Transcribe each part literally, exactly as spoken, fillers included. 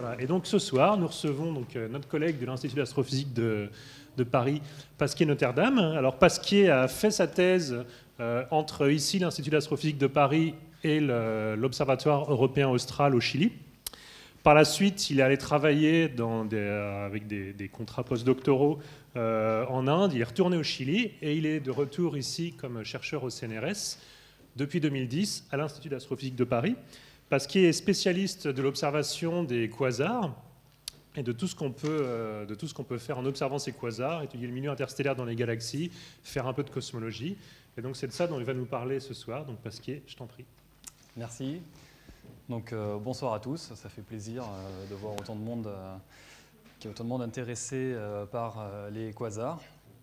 Voilà. Et donc ce soir, nous recevons donc, euh, notre collègue de l'Institut d'astrophysique de, de Paris, Pasquier-Notre-Dame. Alors Pasquier a fait sa thèse euh, entre ici l'Institut d'astrophysique de Paris et l'Observatoire européen austral au Chili. Par la suite, il est allé travailler dans des, euh, avec des, des contrats postdoctoraux euh, en Inde. Il est retourné au Chili et il est de retour ici comme chercheur au C N R S depuis deux mille dix à l'Institut d'astrophysique de Paris. Pasquier est spécialiste de l'observation des quasars et de tout ce qu'on peut, euh, de tout ce qu'on peut faire en observant ces quasars, étudier le milieu interstellaire dans les galaxies, faire un peu de cosmologie. Et donc c'est de ça dont il va nous parler ce soir. Donc Pasquier, je t'en prie. Merci. Donc euh, bonsoir à tous. Ça fait plaisir euh, de voir autant de monde, euh, qu'il y a autant de monde intéressé euh, par euh, les quasars.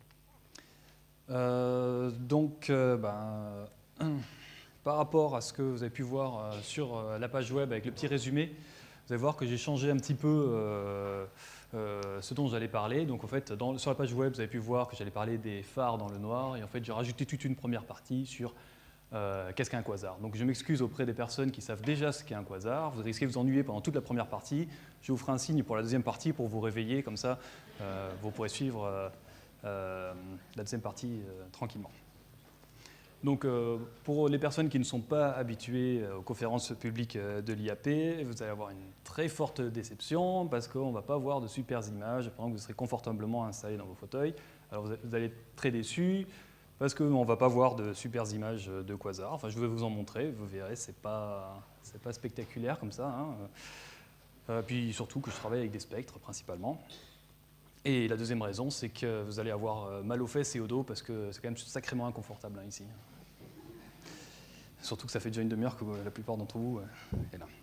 Euh, donc, euh, ben, par rapport à ce que vous avez pu voir euh, sur euh, la page web avec le petit résumé, vous allez voir que j'ai changé un petit peu euh, euh, ce dont j'allais parler. Donc en fait, dans, sur la page web, vous avez pu voir que j'allais parler des phares dans le noir. Et en fait, j'ai rajouté toute une première partie sur euh, qu'est-ce qu'un quasar. Donc je m'excuse auprès des personnes qui savent déjà ce qu'est un quasar. Vous risquez de vous ennuyer pendant toute la première partie. Je vous ferai un signe pour la deuxième partie pour vous réveiller. Comme ça, euh, vous pourrez suivre euh, euh, la deuxième partie euh, tranquillement. Donc, euh, pour les personnes qui ne sont pas habituées aux conférences publiques de l'I A P, vous allez avoir une très forte déception parce qu'on ne va pas voir de super images pendant que vous serez confortablement installés dans vos fauteuils. Alors, vous allez être très déçus parce qu'on ne va pas voir de super images de quasars. Enfin, je vais vous en montrer, vous verrez, ce n'est pas, c'est pas spectaculaire comme ça. Hein. Euh, puis surtout que je travaille avec des spectres principalement. Et la deuxième raison, c'est que vous allez avoir mal aux fesses et au dos parce que c'est quand même sacrément inconfortable hein, ici. Surtout que ça fait déjà une demi-heure que la plupart d'entre vous est là.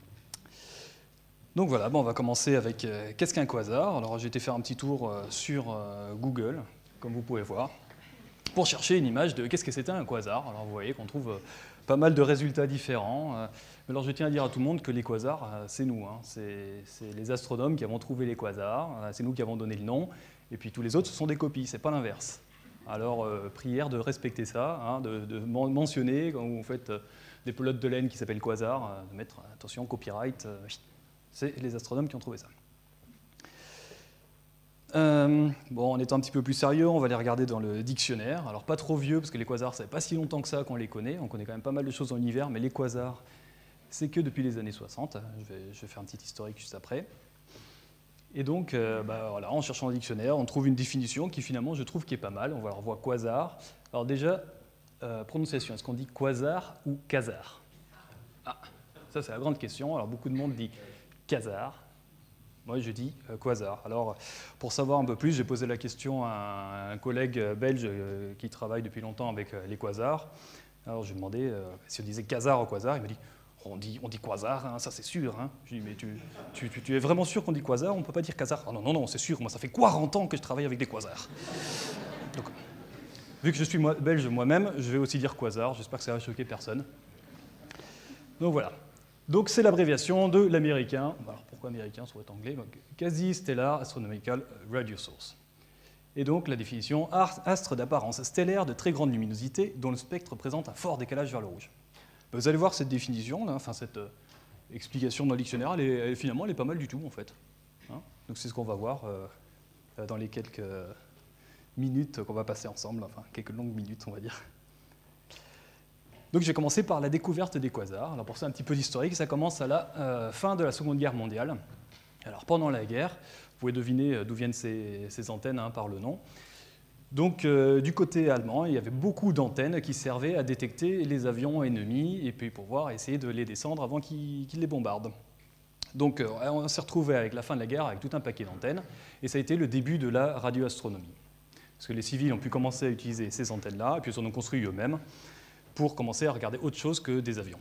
Donc voilà, bon, on va commencer avec euh, qu'est-ce qu'un quasar. Alors j'ai été faire un petit tour euh, sur euh, Google, comme vous pouvez voir, pour chercher une image de qu'est-ce que c'était un quasar. Alors vous voyez qu'on trouve euh, pas mal de résultats différents. Euh, alors je tiens à dire à tout le monde que les quasars, euh, c'est nous. Hein, c'est les astronomes qui avons trouvé les quasars, euh, c'est nous qui avons donné le nom, et puis tous les autres, ce sont des copies, c'est pas l'inverse. Alors, euh, prière de respecter ça, hein, de, de mentionner quand vous faites euh, des pelotes de laine qui s'appellent quasars, euh, de mettre, attention, copyright, euh, c'est les astronomes qui ont trouvé ça. Euh, bon, en étant un petit peu plus sérieux, on va les regarder dans le dictionnaire. Alors, pas trop vieux, parce que les quasars, ça fait pas si longtemps que ça qu'on les connaît. On connaît quand même pas mal de choses dans l'univers, mais les quasars, c'est que depuis les années soixante. Je vais, je vais faire un petit historique juste après. Et donc, euh, bah, voilà, en cherchant le dictionnaire, on trouve une définition qui finalement, je trouve, qui est pas mal. On va revoir quasar. Alors déjà, euh, prononciation, est-ce qu'on dit quasar ou quasar? Ah, ça c'est la grande question. Alors beaucoup de monde dit quasar. Moi, je dis euh, quasar. Alors, pour savoir un peu plus, j'ai posé la question à un collègue belge euh, qui travaille depuis longtemps avec euh, les quasars. Alors, je lui ai demandé euh, si on disait quasar ou quasar. Il m'a dit On dit, on dit quasar, hein, ça c'est sûr. Hein. Je lui ai dit, mais tu, tu, tu, tu es vraiment sûr qu'on dit quasar? On ne peut pas dire quasar. Ah non, non, non, c'est sûr, moi ça fait quarante ans que je travaille avec des quasars. Donc, vu que je suis moi, belge moi-même, je vais aussi dire quasar, j'espère que ça va choquer personne. Donc voilà. Donc c'est l'abréviation de l'américain, alors pourquoi américain, ça va être anglais, Quasi-Stellar Astronomical Radio Source. Et donc la définition, astre d'apparence stellaire de très grande luminosité dont le spectre présente un fort décalage vers le rouge. Vous allez voir cette définition, là, enfin cette euh, explication dans le dictionnaire, elle est, elle, finalement, elle est pas mal du tout, en fait. Hein, donc c'est ce qu'on va voir euh, dans les quelques minutes qu'on va passer ensemble, enfin quelques longues minutes, on va dire. Donc j'ai commencé par la découverte des quasars. Alors pour ça, un petit peu d'historique, ça commence à la euh, fin de la Seconde Guerre mondiale. Alors pendant la guerre, vous pouvez deviner d'où viennent ces, ces antennes hein, par le nom. Donc, euh, du côté allemand, il y avait beaucoup d'antennes qui servaient à détecter les avions ennemis et puis pouvoir essayer de les descendre avant qu'ils qu'ils les bombardent. Donc, euh, on s'est retrouvé avec la fin de la guerre avec tout un paquet d'antennes et ça a été le début de la radioastronomie. Parce que les civils ont pu commencer à utiliser ces antennes-là et puis ils en ont construit eux-mêmes pour commencer à regarder autre chose que des avions.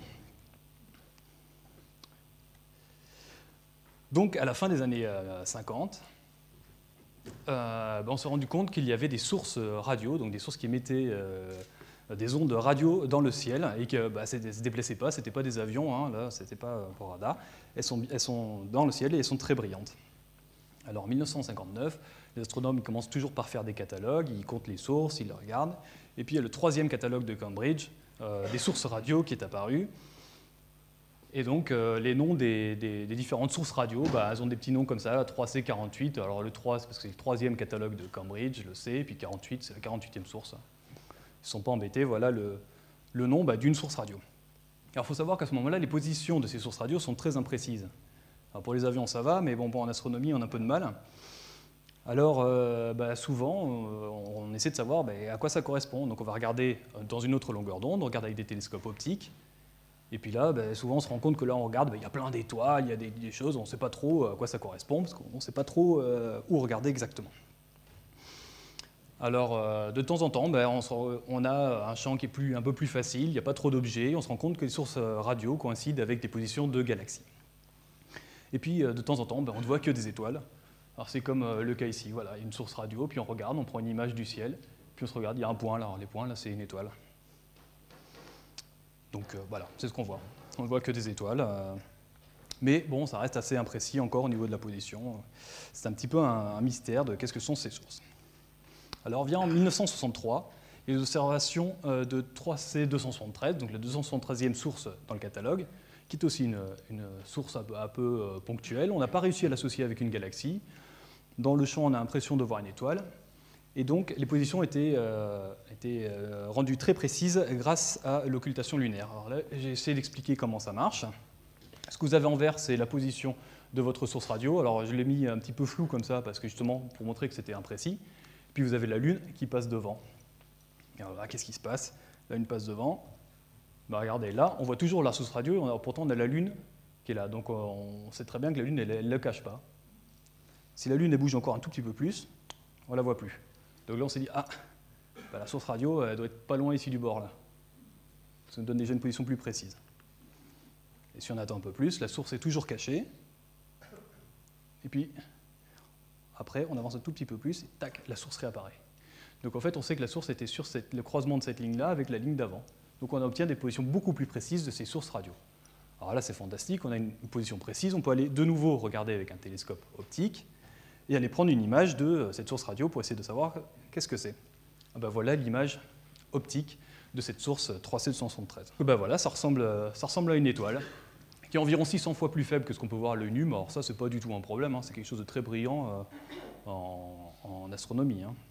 Donc, à la fin des années euh, cinquante, Euh, ben on s'est rendu compte qu'il y avait des sources radio, donc des sources qui émettaient euh, des ondes radio dans le ciel et que bah, ça ne se déplaçaient pas, ce n'étaient pas des avions, hein, là, ce n'était pas pour radar. Elles sont, elles sont dans le ciel et elles sont très brillantes. Alors en mille neuf cent cinquante-neuf, les astronomes ils commencent toujours par faire des catalogues, ils comptent les sources, ils les regardent. Et puis il y a le troisième catalogue de Cambridge, euh, des sources radio qui est apparu. Et donc, euh, les noms des, des, des différentes sources radio, bah, elles ont des petits noms comme ça, trois C quarante-huit. Alors, le trois, c'est parce que c'est le troisième catalogue de Cambridge, le C, et puis quarante-huit, c'est la quarante-huitième source. Ils ne sont pas embêtés, voilà le, le nom bah, d'une source radio. Alors, il faut savoir qu'à ce moment-là, les positions de ces sources radio sont très imprécises. Alors, pour les avions, ça va, mais bon, bon, en astronomie, on a un peu de mal. Alors, euh, bah, souvent, euh, on essaie de savoir bah, à quoi ça correspond. Donc, on va regarder dans une autre longueur d'onde, on regarde avec des télescopes optiques. Et puis là, ben, souvent, on se rend compte que là, on regarde, ben, il y a plein d'étoiles, il y a des, des choses, on ne sait pas trop à quoi ça correspond, parce qu'on ne sait pas trop euh, où regarder exactement. Alors, euh, de temps en temps, ben, on, se, on a un champ qui est plus, un peu plus facile, il n'y a pas trop d'objets, on se rend compte que les sources radio coïncident avec des positions de galaxies. Et puis, euh, de temps en temps, ben, on ne voit que des étoiles. Alors, c'est comme euh, le cas ici, voilà, il y a une source radio, puis on regarde, on prend une image du ciel, puis on se regarde, il y a un point là, alors les points là, c'est une étoile. Donc euh, voilà, c'est ce qu'on voit. On ne voit que des étoiles. Euh, mais bon, ça reste assez imprécis encore au niveau de la position. C'est un petit peu un, un mystère de qu'est-ce que sont ces sources. Alors vient en mille neuf cent soixante-trois les observations euh, de trois C deux cent soixante-treize, donc la deux cent soixante-treizième source dans le catalogue, qui est aussi une, une source un peu, un peu euh, ponctuelle. On n'a pas réussi à l'associer avec une galaxie. Dans le champ, on a l'impression de voir une étoile. Et donc, les positions étaient, euh, étaient euh, rendues très précises grâce à l'occultation lunaire. Alors là, j'ai essayé d'expliquer comment ça marche. Ce que vous avez en vert, c'est la position de votre source radio. Alors, je l'ai mis un petit peu flou comme ça, parce que justement, pour montrer que c'était imprécis. Puis, vous avez la Lune qui passe devant. Et alors là, qu'est-ce qui se passe? La Lune passe devant. Ben, regardez, là, on voit toujours la source radio, on a, pourtant, on a la Lune qui est là. Donc, on sait très bien que la Lune, elle ne le cache pas. Si la Lune, elle bouge encore un tout petit peu plus, on ne la voit plus. Donc là, on s'est dit, ah, bah, la source radio, elle doit être pas loin ici du bord, là. Ça nous donne déjà une position plus précise. Et si on attend un peu plus, la source est toujours cachée. Et puis, après, on avance un tout petit peu plus, et tac, la source réapparaît. Donc en fait, on sait que la source était sur cette, le croisement de cette ligne-là avec la ligne d'avant. Donc on obtient des positions beaucoup plus précises de ces sources radio. Alors là, c'est fantastique, on a une, une position précise, on peut aller de nouveau regarder avec un télescope optique, et aller prendre une image de cette source radio pour essayer de savoir qu'est-ce que c'est. Ah ben voilà l'image optique de cette source trois C deux cent soixante-treize. Ben voilà, ça ressemble, ça ressemble à une étoile qui est environ six cents fois plus faible que ce qu'on peut voir à l'œil nu, mais alors ça, c'est pas du tout un problème, hein, c'est quelque chose de très brillant euh, en, en astronomie. Hein.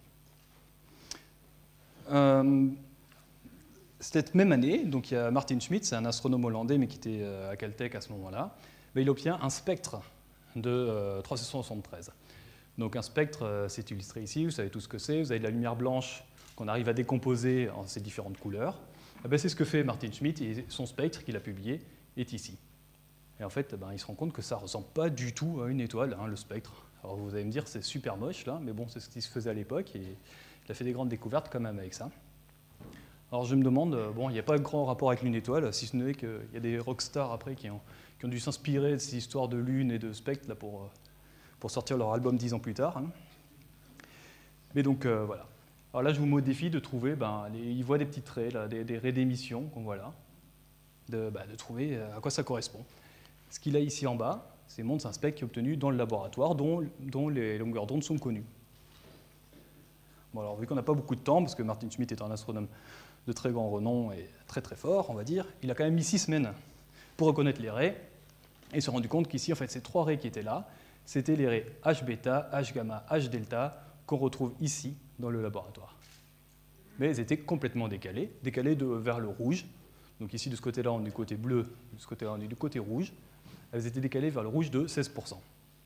Euh, cette même année, donc il y a Martin Schmidt, c'est un astronome hollandais, mais qui était à Caltech à ce moment-là, ben, il obtient un spectre de euh, trois C deux cent soixante-treize. Donc un spectre, euh, c'est illustré ici, vous savez tout ce que c'est, vous avez de la lumière blanche qu'on arrive à décomposer en ces différentes couleurs. Eh ben, c'est ce que fait Martin Schmidt, et son spectre qu'il a publié est ici. Et en fait, eh ben, il se rend compte que ça ne ressemble pas du tout à une étoile, hein, le spectre. Alors vous allez me dire, c'est super moche, là, mais bon, c'est ce qui se faisait à l'époque, et il a fait des grandes découvertes quand même avec ça. Alors je me demande, bon, il n'y a pas de grand rapport avec l'une étoile, si ce n'est qu'il y a des rockstars après qui ont, qui ont dû s'inspirer de ces histoires de lune et de spectre là, pour... pour sortir leur album dix ans plus tard. Hein. Mais donc, euh, voilà. Alors là, je vous mets au défi de trouver, ben, les, il voit des petits traits, là, des, des raies d'émission qu'on voit là, de, ben, de trouver à quoi ça correspond. Ce qu'il a ici en bas, c'est montre un spectre qui est obtenu dans le laboratoire, dont, dont les longueurs d'onde sont connues. Bon, alors, vu qu'on n'a pas beaucoup de temps, parce que Martin Schmidt est un astronome de très grand renom et très très fort, on va dire, il a quand même mis six semaines pour reconnaître les raies, et se rendu compte qu'ici, en fait, ces trois raies qui étaient là, c'était les raies H bêta, H gamma, H delta qu'on retrouve ici dans le laboratoire. Mais elles étaient complètement décalées, décalées de, vers le rouge. Donc ici, de ce côté-là, on est du côté bleu, de ce côté-là, on est du côté rouge. Elles étaient décalées vers le rouge de seize pour cent.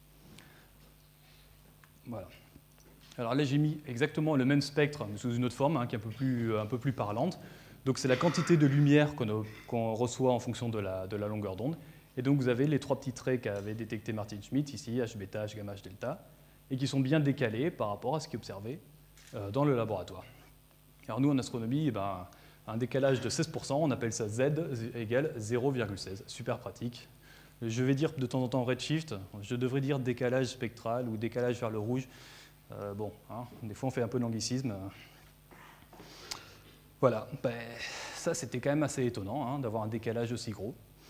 Voilà. Alors là, j'ai mis exactement le même spectre, mais sous une autre forme, hein, qui est un peu plus, un peu plus parlante. Donc c'est la quantité de lumière qu'on qu'on reçoit en fonction de la, de la longueur d'onde. Et donc vous avez les trois petits traits qu'avait détecté Martin Schmidt, ici, H bêta, H gamma, H delta, et qui sont bien décalés par rapport à ce qui est observé euh, dans le laboratoire. Alors nous, en astronomie, eh ben, un décalage de seize pour cent, on appelle ça Z égale zéro virgule seize. Super pratique. Je vais dire de temps en temps redshift, je devrais dire décalage spectral ou décalage vers le rouge. Euh, bon, hein, des fois on fait un peu d'anglicisme. Voilà, ben, ça c'était quand même assez étonnant hein, d'avoir un décalage aussi gros.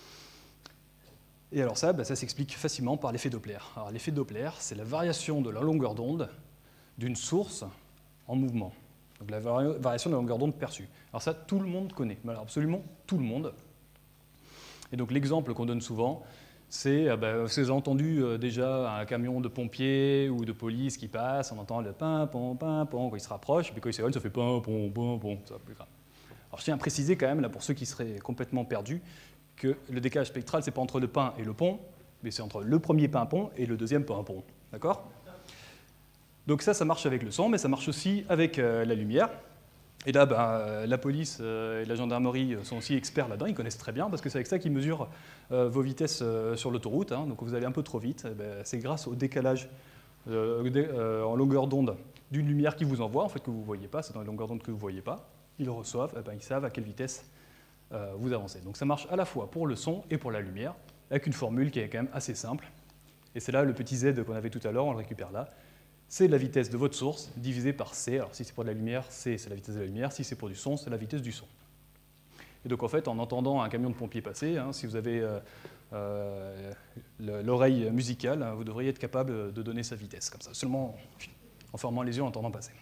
Et alors ça, ben, ça s'explique facilement par l'effet Doppler. Alors l'effet Doppler, c'est la variation de la longueur d'onde d'une source en mouvement. Donc la variation de la longueur d'onde perçue. Alors ça, tout le monde connaît, mais alors absolument tout le monde. Et donc l'exemple qu'on donne souvent, c'est, euh, bah, vous avez entendu euh, déjà un camion de pompiers ou de police qui passe, on entend le pin, pon, pin, pon, quand il se rapproche, et puis quand il s'éloigne, ça fait pin, pon, pon, pon, ça va plus grave. Alors je tiens à préciser quand même, là, pour ceux qui seraient complètement perdus, que le décalage spectral, c'est pas entre le pin et le pont, mais c'est entre le premier pin-pon et le deuxième pin-pon. D'accord? Donc ça, ça marche avec le son, mais ça marche aussi avec euh, la lumière. Et là, ben, euh, la police euh, et la gendarmerie sont aussi experts là-dedans, ils connaissent très bien, parce que c'est avec ça qu'ils mesurent euh, vos vitesses euh, sur l'autoroute. Hein. Donc vous allez un peu trop vite, eh ben, c'est grâce au décalage euh, dé, euh, en longueur d'onde d'une lumière qu'ils vous envoient, en fait que vous ne voyez pas, c'est dans les longueurs d'onde que vous ne voyez pas. Ils le reçoivent, eh ben, ils savent à quelle vitesse euh, vous avancez. Donc ça marche à la fois pour le son et pour la lumière, avec une formule qui est quand même assez simple. Et c'est là le petit z qu'on avait tout à l'heure, on le récupère là. C'est la vitesse de votre source divisée par c. Alors si c'est pour de la lumière, c c'est la vitesse de la lumière. Si c'est pour du son, c'est la vitesse du son. Et donc en fait, en entendant un camion de pompiers passer, hein, si vous avez euh, euh, l'oreille musicale, hein, vous devriez être capable de donner sa vitesse, comme ça, seulement en fermant les yeux en entendant passer.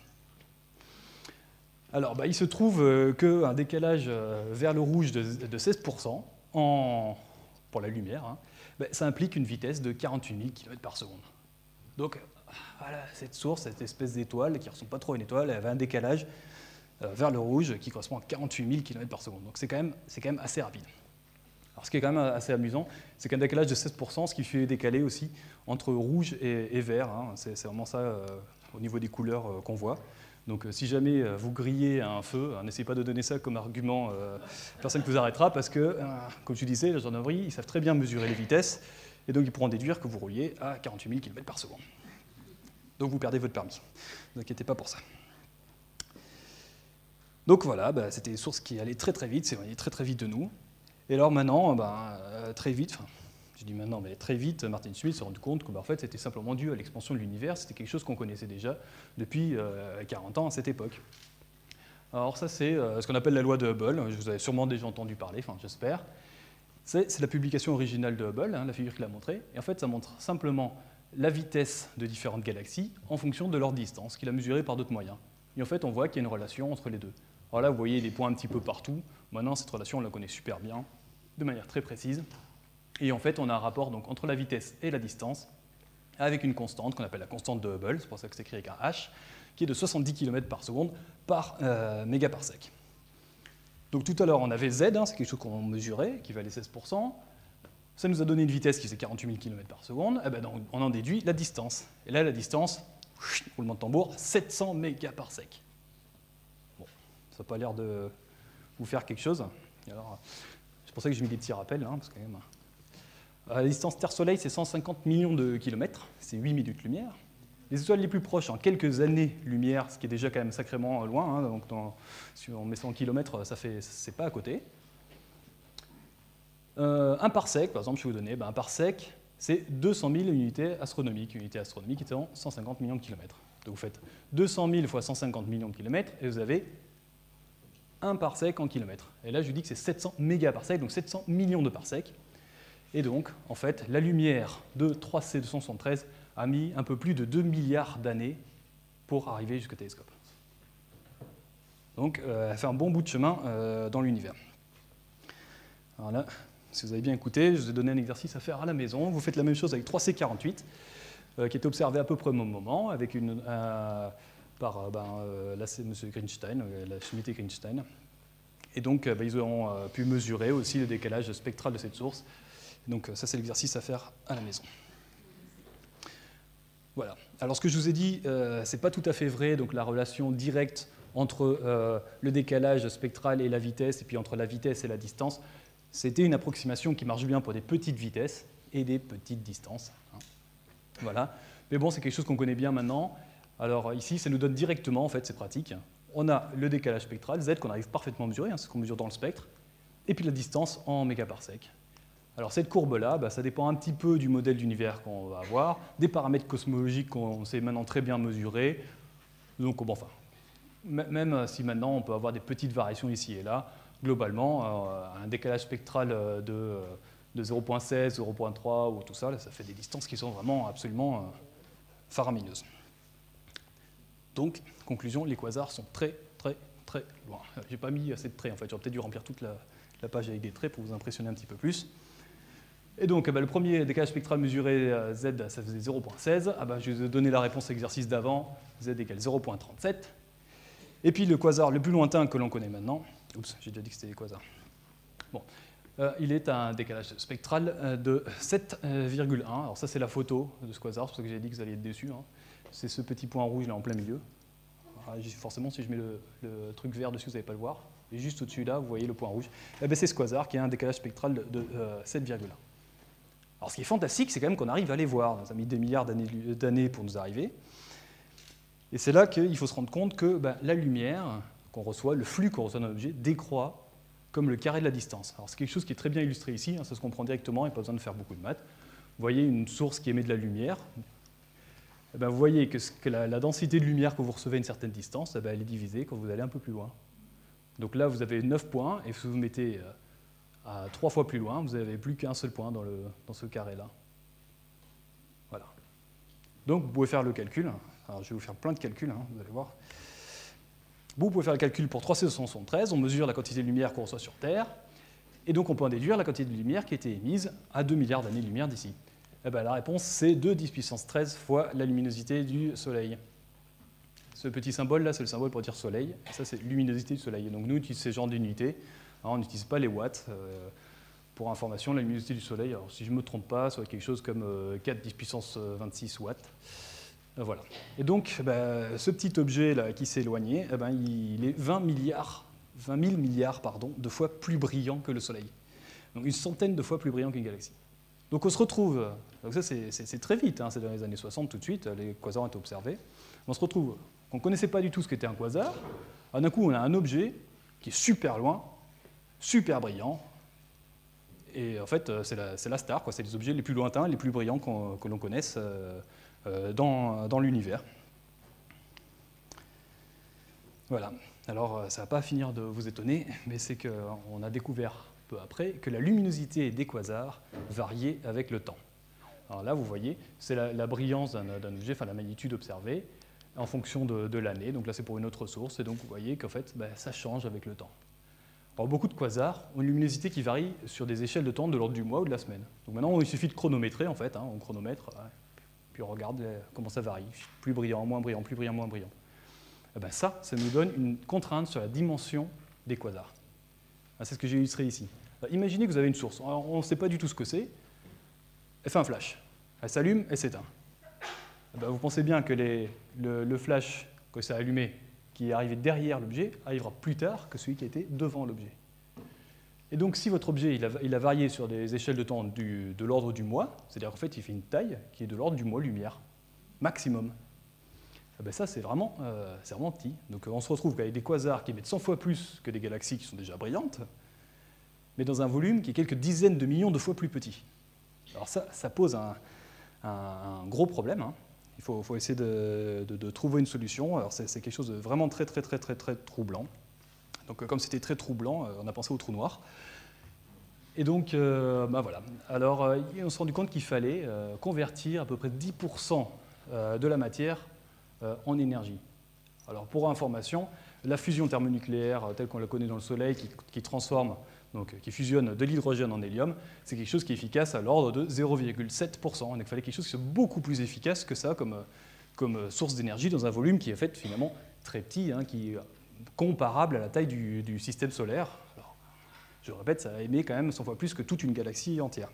Alors bah, il se trouve euh, qu'un décalage euh, vers le rouge de, de seize pour cent en, pour la lumière, hein, bah, ça implique une vitesse de quarante-huit mille kilomètres par seconde. Donc voilà, cette source, cette espèce d'étoile qui ne ressemble pas trop à une étoile, elle avait un décalage euh, vers le rouge qui correspond à quarante-huit mille kilomètres par seconde. Donc c'est quand, quand même assez rapide. Alors ce qui est quand même assez amusant, c'est qu'un décalage de seize pour cent, ce qui fait décaler aussi entre rouge et, et vert, hein, c'est vraiment ça euh, au niveau des couleurs euh, qu'on voit. Donc euh, si jamais euh, vous grillez à un feu, hein, n'essayez pas de donner ça comme argument, euh, personne ne vous arrêtera, parce que, euh, comme je disais, la gendarmerie, ils savent très bien mesurer les vitesses, et donc ils pourront déduire que vous rouliez à quarante-huit mille kilomètres par seconde. Donc vous perdez votre permis. Ne vous inquiétez pas pour ça. Donc voilà, bah, c'était des sources qui allaient très très vite, s'éloignaient très très vite de nous. Et alors maintenant, bah, euh, très vite, enfin, je dis maintenant, mais très vite, Martin Schmitt s'est rendu compte que bah, en fait, c'était simplement dû à l'expansion de l'univers, c'était quelque chose qu'on connaissait déjà depuis euh, quarante ans à cette époque. Alors ça, c'est euh, ce qu'on appelle la loi de Hubble, vous avez sûrement déjà entendu parler, enfin j'espère. C'est la publication originale de Hubble, hein, la figure qu'il a montrée, et en fait, ça montre simplement la vitesse de différentes galaxies en fonction de leur distance, qu'il a mesurée par d'autres moyens. Et en fait, on voit qu'il y a une relation entre les deux. Alors là, vous voyez des points un petit peu partout. Maintenant, cette relation, on la connaît super bien, de manière très précise. Et en fait, on a un rapport donc, entre la vitesse et la distance, avec une constante qu'on appelle la constante de Hubble, c'est pour ça que c'est écrit avec un H, qui est de soixante-dix kilomètres par seconde par euh, mégaparsec. Donc tout à l'heure, on avait Z, hein, c'est quelque chose qu'on mesurait, qui valait seize pour cent. Ça nous a donné une vitesse qui faisait quarante-huit mille kilomètres par seconde, et ben donc, on en déduit la distance. Et là, la distance, roulement de tambour, sept cents mégaparsecs. Bon, ça n'a pas l'air de vous faire quelque chose. Alors, c'est pour ça que j'ai mis des petits rappels, hein, parce que quand même, la distance Terre-Soleil, c'est cent cinquante millions de kilomètres, c'est huit minutes-lumière. Les étoiles les plus proches, en quelques années-lumière, ce qui est déjà quand même sacrément loin, hein, donc dans, si on met ça en kilomètres, ça fait, c'est pas à côté. Euh, un parsec, par exemple, je vais vous donner, ben, un parsec, c'est deux cent mille unités astronomiques, unité astronomique étant cent cinquante millions de kilomètres. Donc vous faites deux cent mille fois cent cinquante millions de kilomètres, et vous avez un parsec en kilomètres. Et là, je vous dis que c'est sept cents mégaparsecs, donc sept cents millions de parsecs. Et donc, en fait, la lumière de trois C deux cent soixante-treize a mis un peu plus de deux milliards d'années pour arriver jusqu'au télescope. Donc, euh, elle fait un bon bout de chemin euh, dans l'univers. Alors là, si vous avez bien écouté, je vous ai donné un exercice à faire à la maison. Vous faites la même chose avec trois C quarante-huit, euh, qui est observé à peu près au même moment, avec une, euh, par euh, ben, euh, là, c'est M. Greenstein, euh, la Schmitt et Greenstein. Et donc, euh, ben, ils auront euh, pu mesurer aussi le décalage spectral de cette source. Donc, ça, c'est l'exercice à faire à la maison. Voilà. Alors, ce que je vous ai dit, euh, ce n'est pas tout à fait vrai. Donc, la relation directe entre euh, le décalage spectral et la vitesse, et puis entre la vitesse et la distance, c'était une approximation qui marche bien pour des petites vitesses et des petites distances. Hein. Voilà. Mais bon, c'est quelque chose qu'on connaît bien maintenant. Alors ici, ça nous donne directement, en fait, c'est pratique. On a le décalage spectral, Z, qu'on arrive parfaitement à mesurer, hein, c'est ce qu'on mesure dans le spectre, et puis la distance en mégaparsecs. Alors cette courbe-là, bah, ça dépend un petit peu du modèle d'univers qu'on va avoir, des paramètres cosmologiques qu'on sait maintenant très bien mesurer. Donc, bon, enfin, même si maintenant on peut avoir des petites variations ici et là, globalement, euh, un décalage spectral de, de zéro virgule seize, zéro virgule trois ou tout ça, là, ça fait des distances qui sont vraiment absolument euh, faramineuses. Donc, conclusion, les quasars sont très, très, très loin. J'ai pas mis assez de traits, en fait, j'aurais peut-être dû remplir toute la, la page avec des traits pour vous impressionner un petit peu plus. Et donc, eh ben, le premier décalage spectral mesuré, euh, Z, ça faisait zéro virgule seize. Ah ben, je vais vous donner la réponse à l'exercice d'avant, Z égale zéro virgule trente-sept. Et puis le quasar le plus lointain que l'on connaît maintenant, oups, j'ai déjà dit que c'était des quasars. Bon, euh, il est à un décalage spectral euh, de sept virgule un. Alors ça, c'est la photo de ce quasar, c'est pour ça que j'ai dit que vous alliez être déçus. Hein. C'est ce petit point rouge là en plein milieu. Alors, forcément, si je mets le, le truc vert dessus, vous n'allez pas le voir. Et juste au-dessus là, vous voyez le point rouge. Eh ben, c'est ce quasar qui a un décalage spectral de, de euh, sept virgule un. Alors ce qui est fantastique, c'est quand même qu'on arrive à les voir. Ça a mis des milliards d'années pour nous arriver. Et c'est là qu'il faut se rendre compte que ben, la lumière qu'on reçoit, le flux qu'on reçoit d'un objet, décroît comme le carré de la distance. Alors c'est quelque chose qui est très bien illustré ici, hein, ça se comprend directement, il n'y a pas besoin de faire beaucoup de maths. Vous voyez une source qui émet de la lumière. Et ben, vous voyez que, que la, la densité de lumière que vous recevez à une certaine distance, eh ben, elle est divisée quand vous allez un peu plus loin. Donc là, vous avez neuf points, et si vous mettez à trois fois plus loin, vous n'avez plus qu'un seul point dans, le, dans ce carré-là. Voilà. Donc vous pouvez faire le calcul. Alors, je vais vous faire plein de calculs, hein, vous allez voir. Vous pouvez faire le calcul pour trois C deux cent soixante-treize, on mesure la quantité de lumière qu'on reçoit sur Terre, et donc on peut en déduire la quantité de lumière qui a été émise à deux milliards d'années-lumière d'ici. Eh ben, la réponse, c'est deux dix puissance treize fois la luminosité du Soleil. Ce petit symbole-là, c'est le symbole pour dire Soleil, et ça, c'est luminosité du Soleil. Et donc nous, on utilise ces genres d'unités, hein, on n'utilise pas les watts. Euh, pour information, la luminosité du Soleil, alors, si je ne me trompe pas, ça va être quelque chose comme euh, quatre dix puissance vingt-six watts. Voilà. Et donc, ben, ce petit objet là qui s'est éloigné, eh ben, il est vingt milliards, vingt mille milliards pardon, de fois plus brillant que le Soleil. Donc une centaine de fois plus brillant qu'une galaxie. Donc on se retrouve, donc ça c'est très vite, hein, c'est dans les années soixante tout de suite, les quasars ont été observés. On se retrouve, on ne connaissait pas du tout ce qu'était un quasar, d'un coup on a un objet qui est super loin, super brillant, et en fait c'est la, la star, c'est les objets les plus lointains, les plus brillants qu'on, que l'on connaisse. Euh, Dans, dans l'univers. Voilà. Alors, ça ne va pas finir de vous étonner, mais c'est qu'on a découvert peu après que la luminosité des quasars variait avec le temps. Alors là, vous voyez, c'est la, la brillance d'un objet, enfin la magnitude observée, en fonction de, de l'année. Donc là, c'est pour une autre source, et donc vous voyez qu'en fait, ben, ça change avec le temps. Alors, beaucoup de quasars ont une luminosité qui varie sur des échelles de temps de l'ordre du mois ou de la semaine. Donc maintenant, il suffit de chronométrer, en fait, hein, on chronomètre. Puis on regarde comment ça varie, plus brillant, moins brillant, plus brillant, moins brillant. Et ben ça, ça nous donne une contrainte sur la dimension des quasars. C'est ce que j'ai illustré ici. Alors, imaginez que vous avez une source, alors, on ne sait pas du tout ce que c'est, elle fait un flash, elle s'allume, elle s'éteint. Ben vous pensez bien que les, le, le flash que ça a allumé, qui est arrivé derrière l'objet, arrivera plus tard que celui qui a été devant l'objet. Et donc, si votre objet il a, il a varié sur des échelles de temps du, de l'ordre du mois, c'est-à-dire qu'en fait, il fait une taille qui est de l'ordre du mois-lumière, maximum. Eh ben ça, c'est vraiment, euh, vraiment petit. Donc, on se retrouve avec des quasars qui émettent cent fois plus que des galaxies qui sont déjà brillantes, mais dans un volume qui est quelques dizaines de millions de fois plus petit. Alors ça, ça pose un, un, un gros problème. Hein. Il faut, faut essayer de, de, de trouver une solution. Alors, c'est quelque chose de vraiment très, très, très, très, très troublant. Donc, comme c'était très troublant, on a pensé au trou noir. Et donc, euh, ben voilà. Alors, euh, on s'est rendu compte qu'il fallait euh, convertir à peu près dix pour cent euh, de la matière euh, en énergie. Alors, pour information, la fusion thermonucléaire, telle qu'on la connaît dans le Soleil, qui, qui transforme, donc qui fusionne de l'hydrogène en hélium, c'est quelque chose qui est efficace à l'ordre de zéro virgule sept pour cent. Donc, il fallait quelque chose qui soit beaucoup plus efficace que ça comme, comme source d'énergie dans un volume qui est fait finalement très petit, hein, qui comparable à la taille du, du système solaire. Alors, je le répète, ça émet quand même cent fois plus que toute une galaxie entière.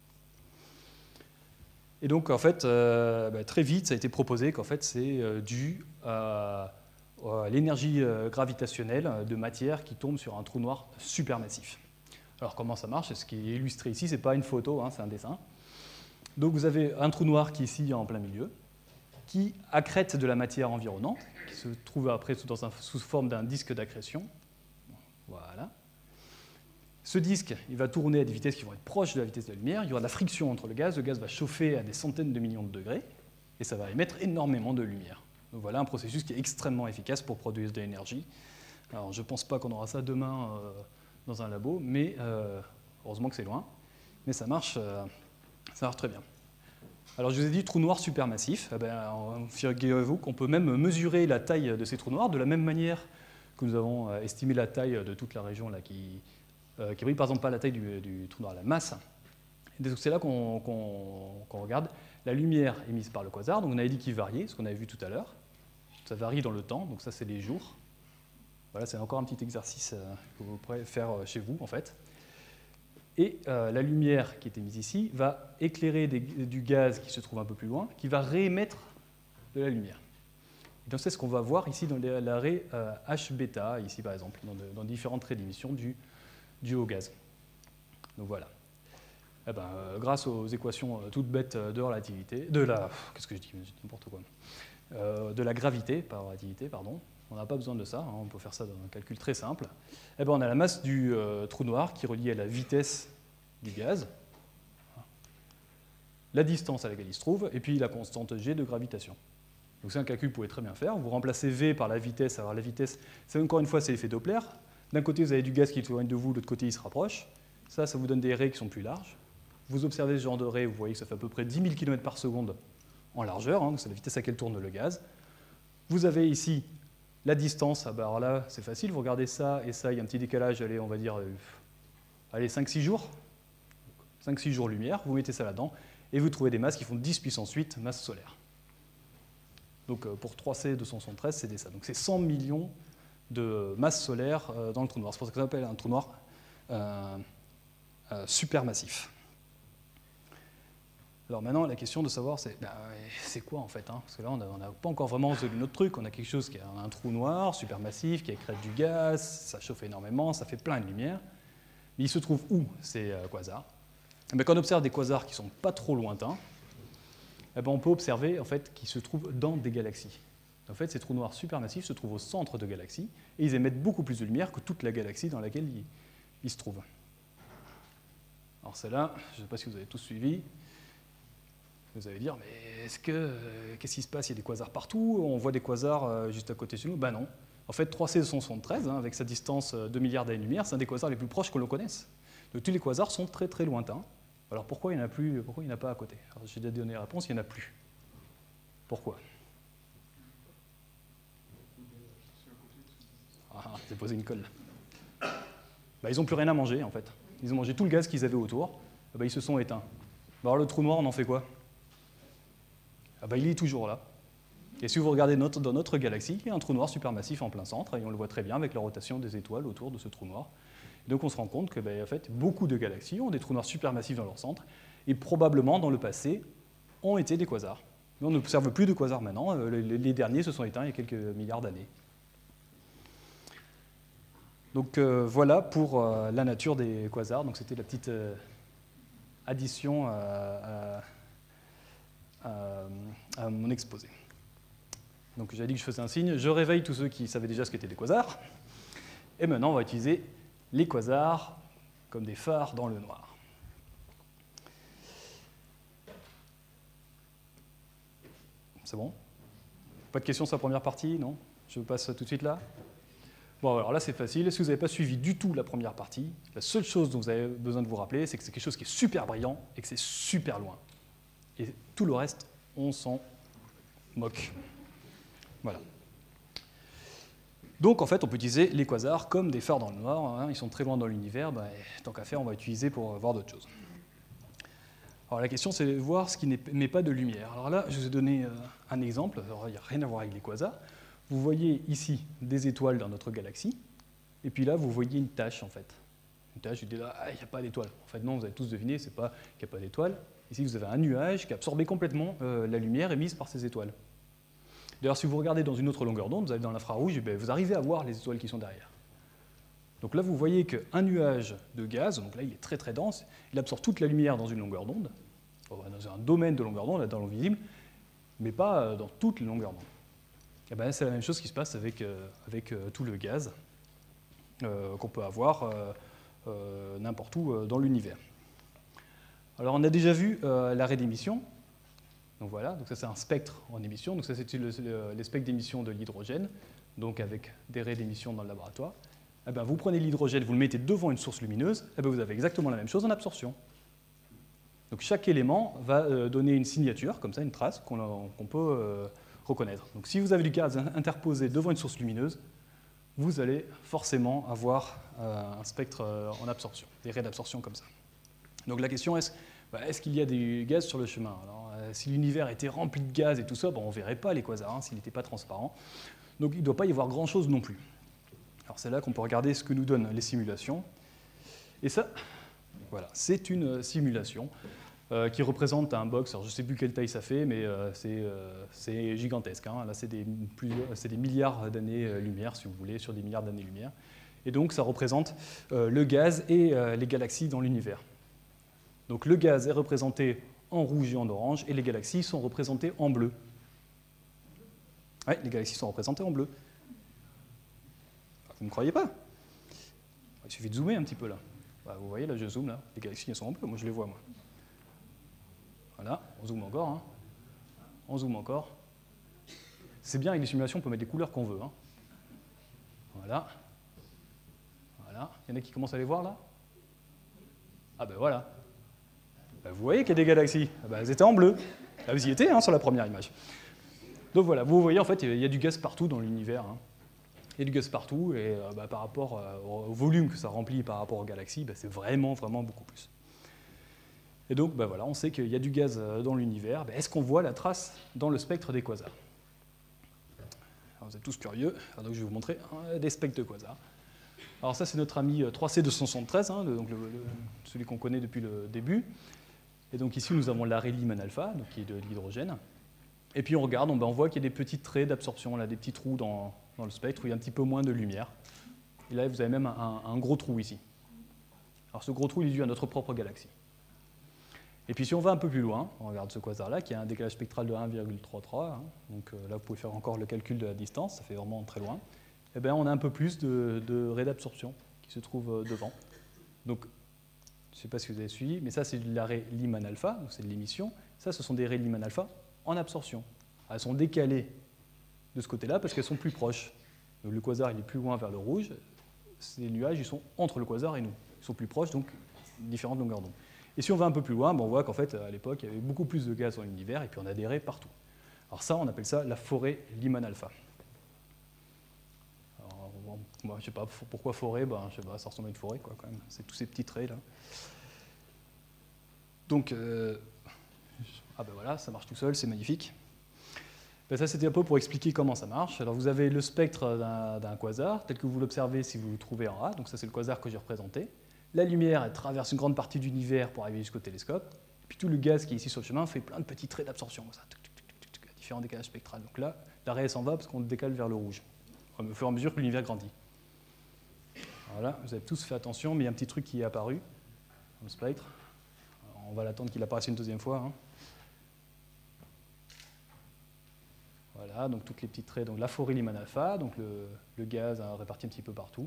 Et donc, en fait, euh, bah, très vite, ça a été proposé qu'en fait, c'est euh, dû à, à l'énergie euh, gravitationnelle de matière qui tombe sur un trou noir supermassif. Alors, comment ça marche? Ce qui est illustré ici, ce n'est pas une photo, hein, c'est un dessin. Donc, vous avez un trou noir qui est ici en plein milieu, qui accrète de la matière environnante, qui se trouve après sous, dans un, sous forme d'un disque d'accrétion. Voilà. Ce disque, il va tourner à des vitesses qui vont être proches de la vitesse de la lumière. Il y aura de la friction entre le gaz. Le gaz va chauffer à des centaines de millions de degrés et ça va émettre énormément de lumière. Donc voilà un processus qui est extrêmement efficace pour produire de l'énergie. Alors je ne pense pas qu'on aura ça demain euh, dans un labo, mais euh, heureusement que c'est loin. Mais ça marche, euh, ça marche très bien. Alors je vous ai dit trou noir supermassif. Eh bien, figurez-vous qu'on peut même mesurer la taille de ces trous noirs de la même manière que nous avons estimé la taille de toute la région là, qui, euh, qui ne brille par exemple pas la taille du, du trou noir, la masse. Et donc c'est là qu'on qu'on, qu'on regarde la lumière émise par le quasar. Donc on avait dit qu'il variait, ce qu'on avait vu tout à l'heure. Ça varie dans le temps, donc ça c'est les jours. Voilà, c'est encore un petit exercice euh, que vous pourrez faire euh, chez vous en fait. Et euh, la lumière qui est émise ici va éclairer des, du gaz qui se trouve un peu plus loin, qui va réémettre de la lumière. Et donc c'est ce qu'on va voir ici dans l'arrêt euh, H bêta, ici par exemple, dans, de, dans différentes raies d'émission du, du au gaz. Donc voilà. Eh ben, euh, grâce aux équations euh, toutes bêtes de relativité, de la, qu'est-ce que je dis, n'importe quoi, euh, de la gravité, pas relativité, pardon. On n'a pas besoin de ça, hein, on peut faire ça dans un calcul très simple. Eh ben, on a la masse du euh, trou noir qui est reliée à la vitesse du gaz, la distance à laquelle il se trouve, et puis la constante G de gravitation. Donc c'est un calcul que vous pouvez très bien faire. Vous remplacez V par la vitesse. Alors la vitesse, c'est encore une fois, c'est l'effet Doppler. D'un côté, vous avez du gaz qui est éloigné de vous, de l'autre côté, il se rapproche. Ça, ça vous donne des raies qui sont plus larges. Vous observez ce genre de raies, vous voyez que ça fait à peu près dix mille kilomètres par seconde en largeur, hein, c'est la vitesse à laquelle tourne le gaz. Vous avez ici la distance, ah bah alors là, c'est facile, vous regardez ça et ça, il y a un petit décalage, allez, on va dire, euh, allez, cinq six jours, cinq six jours lumière, vous mettez ça là-dedans, et vous trouvez des masses qui font dix puissance huit masses solaires. Donc euh, pour trois C deux cent soixante-treize, c'est ça. Donc c'est cent millions de masses solaires euh, dans le trou noir. C'est pour ça qu'on appelle un trou noir euh, euh, supermassif. Alors maintenant, la question de savoir, c'est ben, c'est quoi en fait, hein, parce que là, on n'a pas encore vraiment résolu notre truc. On a quelque chose qui a un trou noir supermassif, qui écrète du gaz, ça chauffe énormément, ça fait plein de lumière. Mais il se trouve où ces euh, quasars? Ben, quand on observe des quasars qui ne sont pas trop lointains, eh ben, on peut observer en fait, qu'ils se trouvent dans des galaxies. En fait, ces trous noirs supermassifs se trouvent au centre de galaxies, et ils émettent beaucoup plus de lumière que toute la galaxie dans laquelle ils, ils se trouvent. Alors celle-là, je ne sais pas si vous avez tous suivi. Vous allez dire, mais est-ce que, euh, qu'est-ce qui se passe? Il y a des quasars partout, on voit des quasars euh, juste à côté de nous. Ben non. En fait, trois C deux cent soixante-treize, hein, avec sa distance de deux milliards d'années-lumière, c'est un des quasars les plus proches que l'on connaisse. Donc tous les quasars sont très très lointains. Alors pourquoi il n'y en a plus, pourquoi il n'y en a pas à côté? Alors j'ai déjà donné la réponse, il n'y en a plus. Pourquoi? Ah, j'ai posé une colle. Ben, ils n'ont plus rien à manger en fait. Ils ont mangé tout le gaz qu'ils avaient autour, ben, ils se sont éteints. Ben, alors le trou noir, on en fait quoi? Ah bah, il est toujours là. Et si vous regardez notre, dans notre galaxie, il y a un trou noir supermassif en plein centre, et on le voit très bien avec la rotation des étoiles autour de ce trou noir. Et donc on se rend compte que bah, en fait, beaucoup de galaxies ont des trous noirs supermassifs dans leur centre, et probablement dans le passé ont été des quasars. Mais on n'observe plus de quasars maintenant, les, les derniers se sont éteints il y a quelques milliards d'années. Donc euh, voilà pour euh, la nature des quasars. Donc c'était la petite euh, addition à... à À, à mon exposé. Donc j'ai dit que je faisais un signe, je réveille tous ceux qui savaient déjà ce qu'étaient des quasars, et maintenant on va utiliser les quasars comme des phares dans le noir. C'est bon? Pas de questions sur la première partie, non? Je passe tout de suite là? Bon, alors là c'est facile, si vous n'avez pas suivi du tout la première partie, la seule chose dont vous avez besoin de vous rappeler, c'est que c'est quelque chose qui est super brillant et que c'est super loin. Et tout le reste, on s'en moque. Voilà. Donc, en fait, on peut utiliser les quasars comme des phares dans le noir. Hein. Ils sont très loin dans l'univers. Ben, tant qu'à faire, on va utiliser pour voir d'autres choses. Alors, la question, c'est de voir ce qui n'émet pas de lumière. Alors là, je vous ai donné euh, un exemple. Alors, il n'y a rien à voir avec les quasars. Vous voyez ici des étoiles dans notre galaxie. Et puis là, vous voyez une tache, en fait. Une tache, je dis là, ah, il n'y a pas d'étoile. En fait, non, vous avez tous deviné, ce n'est pas qu'il n'y a pas d'étoile. Ici, vous avez un nuage qui a absorbé complètement euh, la lumière émise par ces étoiles. D'ailleurs, si vous regardez dans une autre longueur d'onde, vous allez dans l'infrarouge, et bien, vous arrivez à voir les étoiles qui sont derrière. Donc là, vous voyez qu'un nuage de gaz, donc là, il est très très dense, il absorbe toute la lumière dans une longueur d'onde, dans un domaine de longueur d'onde, dans l'invisible, mais pas dans toutes les longueurs d'onde. Et bien, c'est la même chose qui se passe avec, euh, avec euh, tout le gaz euh, qu'on peut avoir euh, euh, n'importe où euh, dans l'univers. Alors, on a déjà vu euh, l'arrêt d'émission. Donc voilà, donc ça c'est un spectre en émission. Donc ça c'est le, le, les spectres d'émission de l'hydrogène, donc avec des raies d'émission dans le laboratoire. Eh bien, vous prenez l'hydrogène, vous le mettez devant une source lumineuse, eh bien, vous avez exactement la même chose en absorption. Donc chaque élément va euh, donner une signature, comme ça, une trace qu'on qu'on peut euh, reconnaître. Donc si vous avez du gaz interposé devant une source lumineuse, vous allez forcément avoir euh, un spectre euh, en absorption, des raies d'absorption comme ça. Donc la question est, bah, est-ce qu'il y a des gaz sur le chemin? Alors, euh, si l'univers était rempli de gaz et tout ça, bah, on ne verrait pas les quasars, hein, s'il n'était pas transparent. Donc il ne doit pas y avoir grand-chose non plus. Alors c'est là qu'on peut regarder ce que nous donnent les simulations. Et ça, voilà, c'est une simulation euh, qui représente un box. Alors je ne sais plus quelle taille ça fait, mais euh, c'est euh, gigantesque. Hein. Là, c'est des, des milliards d'années-lumière, si vous voulez, sur des milliards d'années-lumière. Et donc ça représente euh, le gaz et euh, les galaxies dans l'univers. Donc le gaz est représenté en rouge et en orange, et les galaxies sont représentées en bleu. Oui, les galaxies sont représentées en bleu. Vous ne me croyez pas? Il suffit de zoomer un petit peu là. Bah, vous voyez, là je zoome, là. Les galaxies elles sont en bleu, moi je les vois. Moi. Voilà, on zoome encore. Hein. On zoome encore. C'est bien, avec les simulations, on peut mettre les couleurs qu'on veut. Hein. Voilà. Voilà. Il y en a qui commencent à les voir là? Ah ben voilà. Ben, vous voyez qu'il y a des galaxies. Ah ben, elles étaient en bleu. Là, vous y étiez hein, sur la première image. Donc voilà, vous voyez, en fait, il y a du gaz partout dans l'univers. Hein. Il y a du gaz partout, et euh, bah, par rapport euh, au volume que ça remplit par rapport aux galaxies, bah, c'est vraiment, vraiment beaucoup plus. Et donc, bah, voilà, on sait qu'il y a du gaz dans l'univers. Bah, est-ce qu'on voit la trace dans le spectre des quasars? Alors, vous êtes tous curieux, alors, donc je vais vous montrer hein, des spectres de quasars. Alors ça, c'est notre ami trois C deux cent soixante-treize, hein, le, donc le, le, celui qu'on connaît depuis le début. Et donc ici, nous avons l'arrêt Lyman alpha, donc qui est de l'hydrogène. Et puis on regarde, on, ben, on voit qu'il y a des petites traits d'absorption, là, des petits trous dans, dans le spectre où il y a un petit peu moins de lumière. Et là, vous avez même un, un gros trou ici. Alors ce gros trou, il est dû à notre propre galaxie. Et puis si on va un peu plus loin, on regarde ce quasar-là, qui a un décalage spectral de un virgule trente-trois. Hein, donc euh, là, vous pouvez faire encore le calcul de la distance, ça fait vraiment très loin. Et bien, on a un peu plus de, de raies d'absorption qui se trouvent devant. Donc, je ne sais pas si vous avez suivi, mais ça, c'est de l'arrêt Lyman alpha, donc c'est de l'émission. Ça, ce sont des raies Lyman alpha en absorption. Elles sont décalées de ce côté-là parce qu'elles sont plus proches. Donc, le quasar il est plus loin vers le rouge. Ces nuages ils sont entre le quasar et nous. Ils sont plus proches, donc différentes longueurs d'onde. Et si on va un peu plus loin, ben, on voit qu'en fait, à l'époque, il y avait beaucoup plus de gaz dans l'univers et puis on a des raies partout. Alors ça, on appelle ça la forêt Lyman alpha. Alors, bon, moi, je ne sais pas pourquoi forêt, ben, je sais pas, ça ressemble à une forêt, quoi, quand même. C'est tous ces petits traits là. Donc, euh, ah ben voilà, ça marche tout seul, c'est magnifique. Ben ça, c'était un peu pour expliquer comment ça marche. Alors, vous avez le spectre d'un quasar, tel que vous l'observez si vous le trouvez en A. Donc, ça, c'est le quasar que j'ai représenté. La lumière, elle traverse une grande partie de l'univers pour arriver jusqu'au télescope. Et puis, tout le gaz qui est ici sur le chemin fait plein de petits traits d'absorption, ça, à différents décalages spectrales. Donc là, l'arrêt s'en va parce qu'on le décale vers le rouge, au fur et à mesure que l'univers grandit. Voilà, vous avez tous fait attention, mais il y a un petit truc qui est apparu dans le spectre. Alors, on va l'attendre qu'il apparaisse une deuxième fois. Hein. Voilà, donc toutes les petits traits, donc la forêt Lyman alpha, donc le, le gaz hein, réparti un petit peu partout.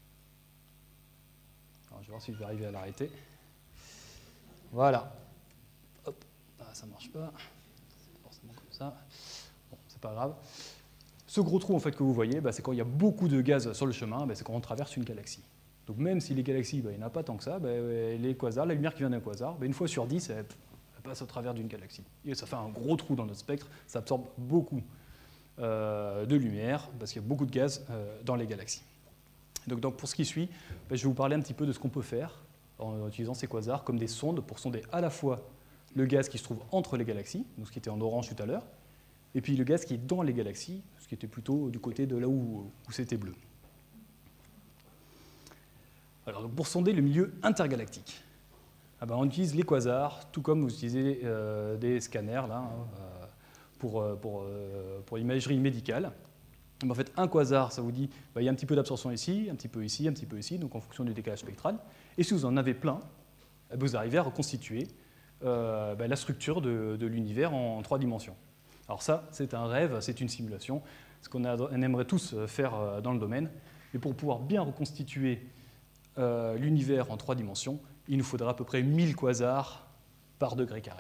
Alors, je vais voir si je vais arriver à l'arrêter. Voilà. Hop, ah, ça ne marche pas. C'est forcément comme ça. Bon, c'est pas grave. Ce gros trou en fait, que vous voyez, bah, c'est quand il y a beaucoup de gaz sur le chemin, bah, c'est quand on traverse une galaxie. Donc même si les galaxies, bah, il n'y en a pas tant que ça, bah, les quasars, la lumière qui vient d'un quasar, bah, une fois sur dix, elle, elle passe au travers d'une galaxie. Et ça fait un gros trou dans notre spectre, ça absorbe beaucoup euh, de lumière, parce qu'il y a beaucoup de gaz euh, dans les galaxies. Donc, donc pour ce qui suit, bah, je vais vous parler un petit peu de ce qu'on peut faire en utilisant ces quasars comme des sondes pour sonder à la fois le gaz qui se trouve entre les galaxies, donc ce qui était en orange tout à l'heure, et puis le gaz qui est dans les galaxies, ce qui était plutôt du côté de là où, où c'était bleu. Alors, pour sonder le milieu intergalactique, ah ben, on utilise les quasars, tout comme vous utilisez euh, des scanners là, hein, pour, pour, pour l'imagerie médicale. En fait, un quasar, ça vous dit, bah, il y a un petit peu d'absorption ici, un petit peu ici, un petit peu ici, donc en fonction du décalage spectral. Et si vous en avez plein, vous arrivez à reconstituer euh, bah, la structure de, de l'univers en, en trois dimensions. Alors ça, c'est un rêve, c'est une simulation, ce qu'on aimerait tous faire dans le domaine. Mais pour pouvoir bien reconstituer euh, l'univers en trois dimensions, il nous faudra à peu près mille quasars par degré carré.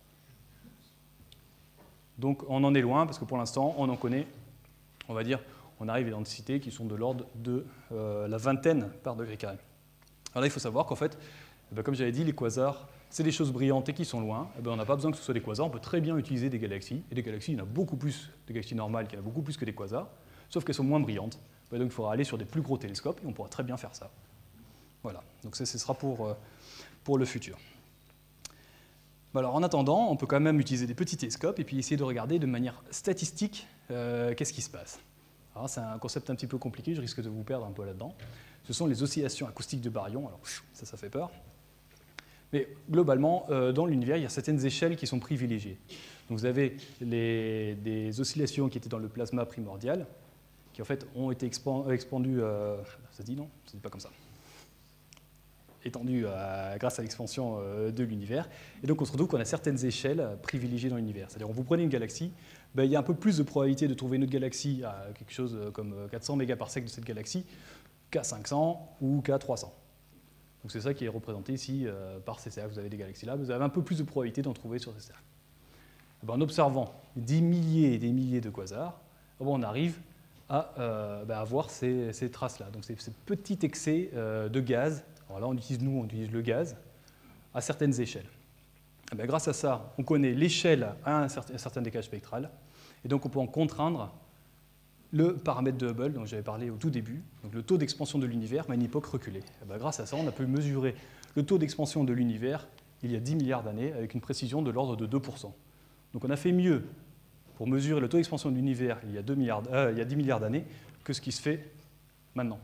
Donc on en est loin, parce que pour l'instant, on en connaît, on va dire, on arrive à des densités qui sont de l'ordre de euh, la vingtaine par degré carré. Alors là, il faut savoir qu'en fait, eh bien, comme j'avais dit, les quasars, c'est des choses brillantes et qui sont loin. Eh bien, on n'a pas besoin que ce soit des quasars, on peut très bien utiliser des galaxies. Et des galaxies, il y en a beaucoup plus, des galaxies normales, il y en a beaucoup plus que des quasars, sauf qu'elles sont moins brillantes. bah, donc il faudra aller sur des plus gros télescopes et on pourra très bien faire ça. Voilà, donc ça, ce sera pour, euh, pour le futur. Bah, alors en attendant, on peut quand même utiliser des petits télescopes et puis essayer de regarder de manière statistique euh, qu'est-ce qui se passe. Alors c'est un concept un petit peu compliqué, je risque de vous perdre un peu là-dedans. Ce sont les oscillations acoustiques de baryon, alors ça, ça fait peur. Mais globalement, euh, dans l'univers, il y a certaines échelles qui sont privilégiées. Donc vous avez les, des oscillations qui étaient dans le plasma primordial, qui en fait ont été expandues, euh, ça se dit non, ça se dit pas comme ça, étendues euh, grâce à l'expansion euh, de l'univers. Et donc on se retrouve qu'on a certaines échelles privilégiées dans l'univers. C'est-à-dire, vous prenez une galaxie, ben, il y a un peu plus de probabilité de trouver une autre galaxie à quelque chose comme quatre cents mégaparsecs de cette galaxie qu'à cinq cents ou qu'à trois cents. Donc c'est ça qui est représenté ici euh, par ces cercles. Vous avez des galaxies là, vous avez un peu plus de probabilité d'en trouver sur ces cercles. Ben, en observant des milliers et des milliers de quasars, ben, on arrive à, euh, ben, à voir ces, ces traces-là. Donc c'est ces petits excès euh, de gaz. Alors là, on utilise, nous, on utilise le gaz à certaines échelles. Ben, grâce à ça, on connaît l'échelle à un certain, un certain décalage spectral, et donc on peut en contraindre le paramètre de Hubble dont j'avais parlé au tout début, donc le taux d'expansion de l'univers, mais à une époque reculée. Et ben, grâce à ça, on a pu mesurer le taux d'expansion de l'univers il y a dix milliards d'années avec une précision de l'ordre de deux pour cent. Donc on a fait mieux pour mesurer le taux d'expansion de l'univers il y a deux milliards, euh, il y a dix milliards d'années que ce qui se fait maintenant.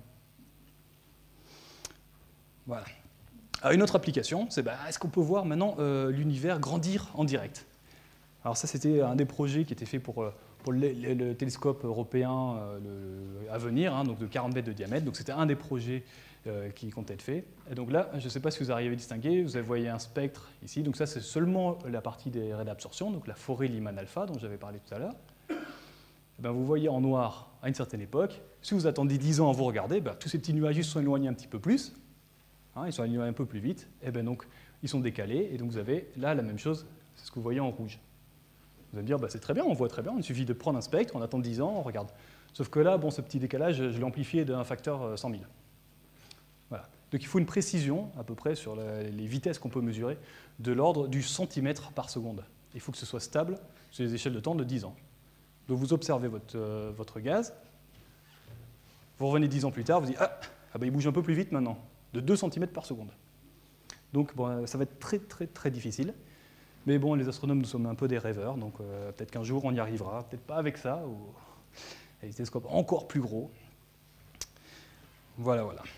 Voilà. Alors, une autre application, c'est ben, est-ce qu'on peut voir maintenant euh, l'univers grandir en direct? Alors ça, c'était un des projets qui était fait pour... Euh, pour le, le, le télescope européen euh, le, à venir, hein, donc de quarante mètres de diamètre. Donc c'était un des projets euh, qui comptait être fait. Et donc là, je ne sais pas si vous arrivez à distinguer, vous voyez un spectre ici. Donc ça, c'est seulement la partie des raies d'absorption, donc la forêt Lyman alpha dont j'avais parlé tout à l'heure. Ben, vous voyez en noir à une certaine époque. Si vous attendez dix ans à vous regarder, ben, tous ces petits nuages se sont éloignés un petit peu plus. Hein, ils sont éloignés un peu plus vite. Et ben, donc, ils sont décalés. Et donc vous avez là la même chose, c'est ce que vous voyez en rouge. Vous allez me dire, bah, c'est très bien, on voit très bien, il suffit de prendre un spectre, on attend dix ans, on regarde. Sauf que là, bon, ce petit décalage, je l'ai amplifié d'un facteur cent mille. Voilà. Donc il faut une précision, à peu près, sur la, les vitesses qu'on peut mesurer, de l'ordre du centimètre par seconde. Il faut que ce soit stable sur les échelles de temps de dix ans. Donc vous observez votre, euh, votre gaz, vous revenez dix ans plus tard, vous dites, ah, ah bah, il bouge un peu plus vite maintenant, de deux centimètres par seconde. Donc bon, ça va être très, très, très difficile. Mais bon, les astronomes, nous sommes un peu des rêveurs, donc euh, peut-être qu'un jour on y arrivera, peut-être pas avec ça, ou avec des télescopes encore plus gros. Voilà, voilà.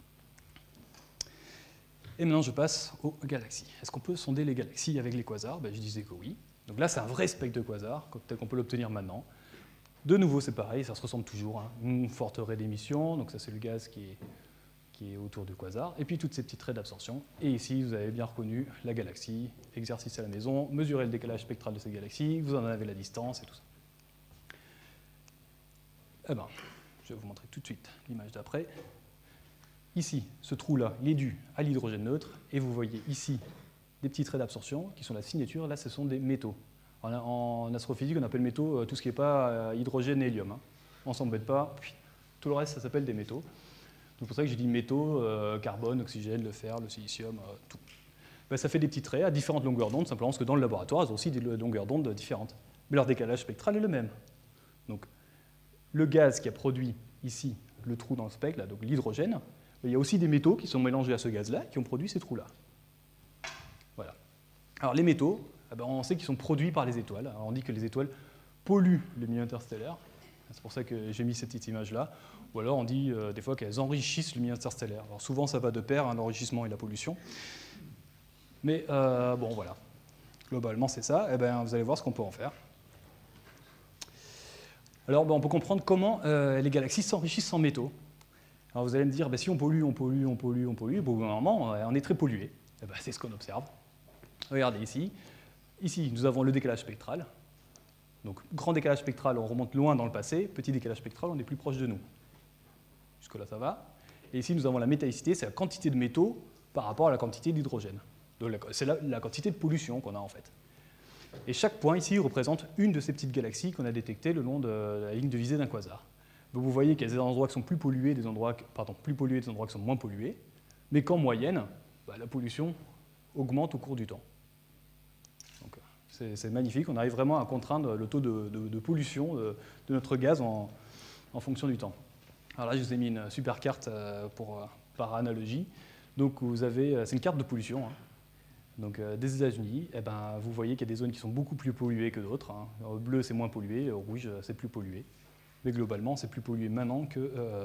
Et maintenant, je passe aux galaxies. Est-ce qu'on peut sonder les galaxies avec les quasars? Ben, je disais que oui. Donc là, c'est un vrai spectre de quasars, tel qu'on peut l'obtenir maintenant. De nouveau, c'est pareil, ça se ressemble toujours. Hein. Une forte raie d'émission, donc ça c'est le gaz qui est... qui est autour du quasar, et puis toutes ces petites raies d'absorption. Et ici, vous avez bien reconnu la galaxie, exercice à la maison, mesurez le décalage spectral de cette galaxie, vous en avez la distance et tout ça. Eh ben, je vais vous montrer tout de suite l'image d'après. Ici, ce trou-là, il est dû à l'hydrogène neutre, et vous voyez ici des petites raies d'absorption qui sont la signature, là ce sont des métaux. En, en astrophysique, on appelle métaux tout ce qui n'est pas hydrogène et hélium. Hein. On ne s'embête pas, tout le reste, ça s'appelle des métaux. C'est pour ça que j'ai dit métaux, euh, carbone, oxygène, le fer, le silicium, euh, tout. Ben, ça fait des petites raies à différentes longueurs d'onde, simplement parce que dans le laboratoire, elles ont aussi des longueurs d'onde différentes. Mais leur décalage spectral est le même. Donc, le gaz qui a produit ici le trou dans le spectre, là, donc l'hydrogène, ben, il y a aussi des métaux qui sont mélangés à ce gaz-là, qui ont produit ces trous-là. Voilà. Alors, les métaux, eh ben, on sait qu'ils sont produits par les étoiles. Alors, on dit que les étoiles polluent le milieu interstellaire. C'est pour ça que j'ai mis cette petite image-là. Ou alors on dit euh, des fois qu'elles enrichissent le milieu interstellaire. Alors souvent ça va de pair, hein, l'enrichissement et la pollution. Mais euh, bon voilà, globalement c'est ça. Et ben, vous allez voir ce qu'on peut en faire. Alors ben, on peut comprendre comment euh, les galaxies s'enrichissent en métaux. Alors vous allez me dire, ben, si on pollue, on pollue, on pollue, on pollue, bon, au bout d'un moment on est très pollué. Et ben, c'est ce qu'on observe. Regardez ici. Ici nous avons le décalage spectral. Donc, grand décalage spectral, on remonte loin dans le passé. Petit décalage spectral, on est plus proche de nous. Jusque-là, ça va. Et ici, nous avons la métallicité, c'est la quantité de métaux par rapport à la quantité d'hydrogène. C'est la, la quantité de pollution qu'on a en fait. Et chaque point ici représente une de ces petites galaxies qu'on a détectées le long de la ligne de visée d'un quasar. Donc, vous voyez qu'il y a des endroits qui sont plus pollués, des endroits, pardon, plus pollués, des endroits qui sont moins pollués, mais qu'en moyenne, bah, la pollution augmente au cours du temps. C'est magnifique, on arrive vraiment à contraindre le taux de, de, de pollution de, de notre gaz en, en fonction du temps. Alors là, je vous ai mis une super carte pour, par analogie. Donc, vous avez, c'est une carte de pollution. Hein. Donc, euh, des États-Unis, eh ben, vous voyez qu'il y a des zones qui sont beaucoup plus polluées que d'autres. Hein. Au bleu, c'est moins pollué, au rouge, c'est plus pollué. Mais globalement, c'est plus pollué maintenant qu'il euh,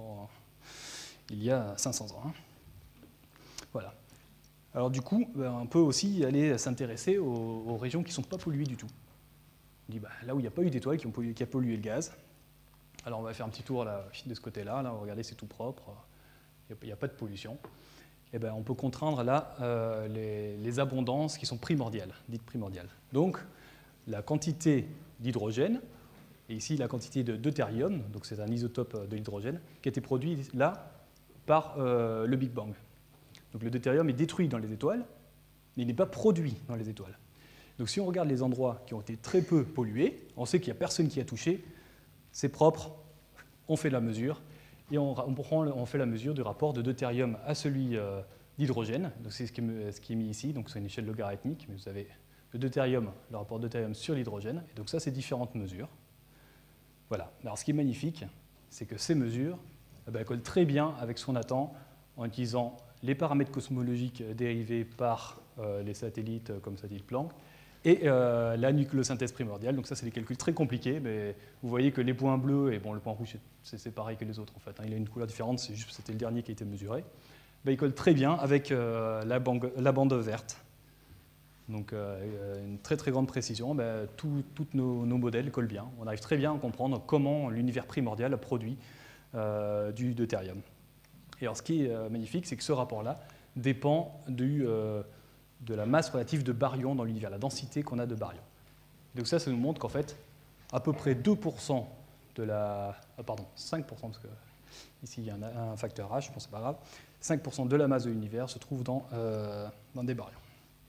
y a cinq cents ans. Hein. Voilà. Alors du coup, ben, on peut aussi aller s'intéresser aux, aux régions qui ne sont pas polluées du tout. On dit, bah, là où il n'y a pas eu d'étoiles qui ont pollué, qui a pollué le gaz. Alors on va faire un petit tour là, de ce côté-là. Là, regardez, c'est tout propre. Il n'y a, a pas de pollution. Et ben, on peut contraindre là euh, les, les abondances qui sont primordiales, dites primordiales. Donc la quantité d'hydrogène, et ici la quantité de deutérium, donc c'est un isotope de l'hydrogène, qui a été produit là par euh, le Big Bang. Donc le deutérium est détruit dans les étoiles, mais il n'est pas produit dans les étoiles. Donc si on regarde les endroits qui ont été très peu pollués, on sait qu'il n'y a personne qui a touché, c'est propre, on fait la mesure, et on, on, prend, on fait la mesure du rapport de deutérium à celui euh, d'hydrogène. Donc c'est ce, ce qui est mis ici, donc c'est une échelle logarithmique, mais vous avez le deutérium, le rapport deutérium sur l'hydrogène, et donc ça c'est différentes mesures. Voilà. Alors ce qui est magnifique, c'est que ces mesures eh ben, collent très bien avec ce qu'on attend en utilisant les paramètres cosmologiques dérivés par euh, les satellites euh, comme satellite Planck et euh, la nucléosynthèse primordiale. Donc ça, c'est des calculs très compliqués, mais vous voyez que les points bleus, et bon, le point rouge, c'est pareil que les autres en fait, hein, il a une couleur différente, c'est juste c'était le dernier qui a été mesuré. Ben, il colle très bien avec euh, la, bande, la bande verte. Donc euh, une très très grande précision, ben, tous nos, nos modèles collent bien. On arrive très bien à comprendre comment l'univers primordial a produit euh, du deutérium. Et alors, ce qui est euh, magnifique, c'est que ce rapport-là dépend du, euh, de la masse relative de baryons dans l'univers, la densité qu'on a de baryons. Donc ça, ça nous montre qu'en fait, à peu près deux pour cent de la... Ah, pardon, cinq pour cent, parce que ici, il y a un, un facteur H, je pense que c'est pas grave. cinq pour cent de la masse de l'univers se trouve dans, euh, dans des baryons.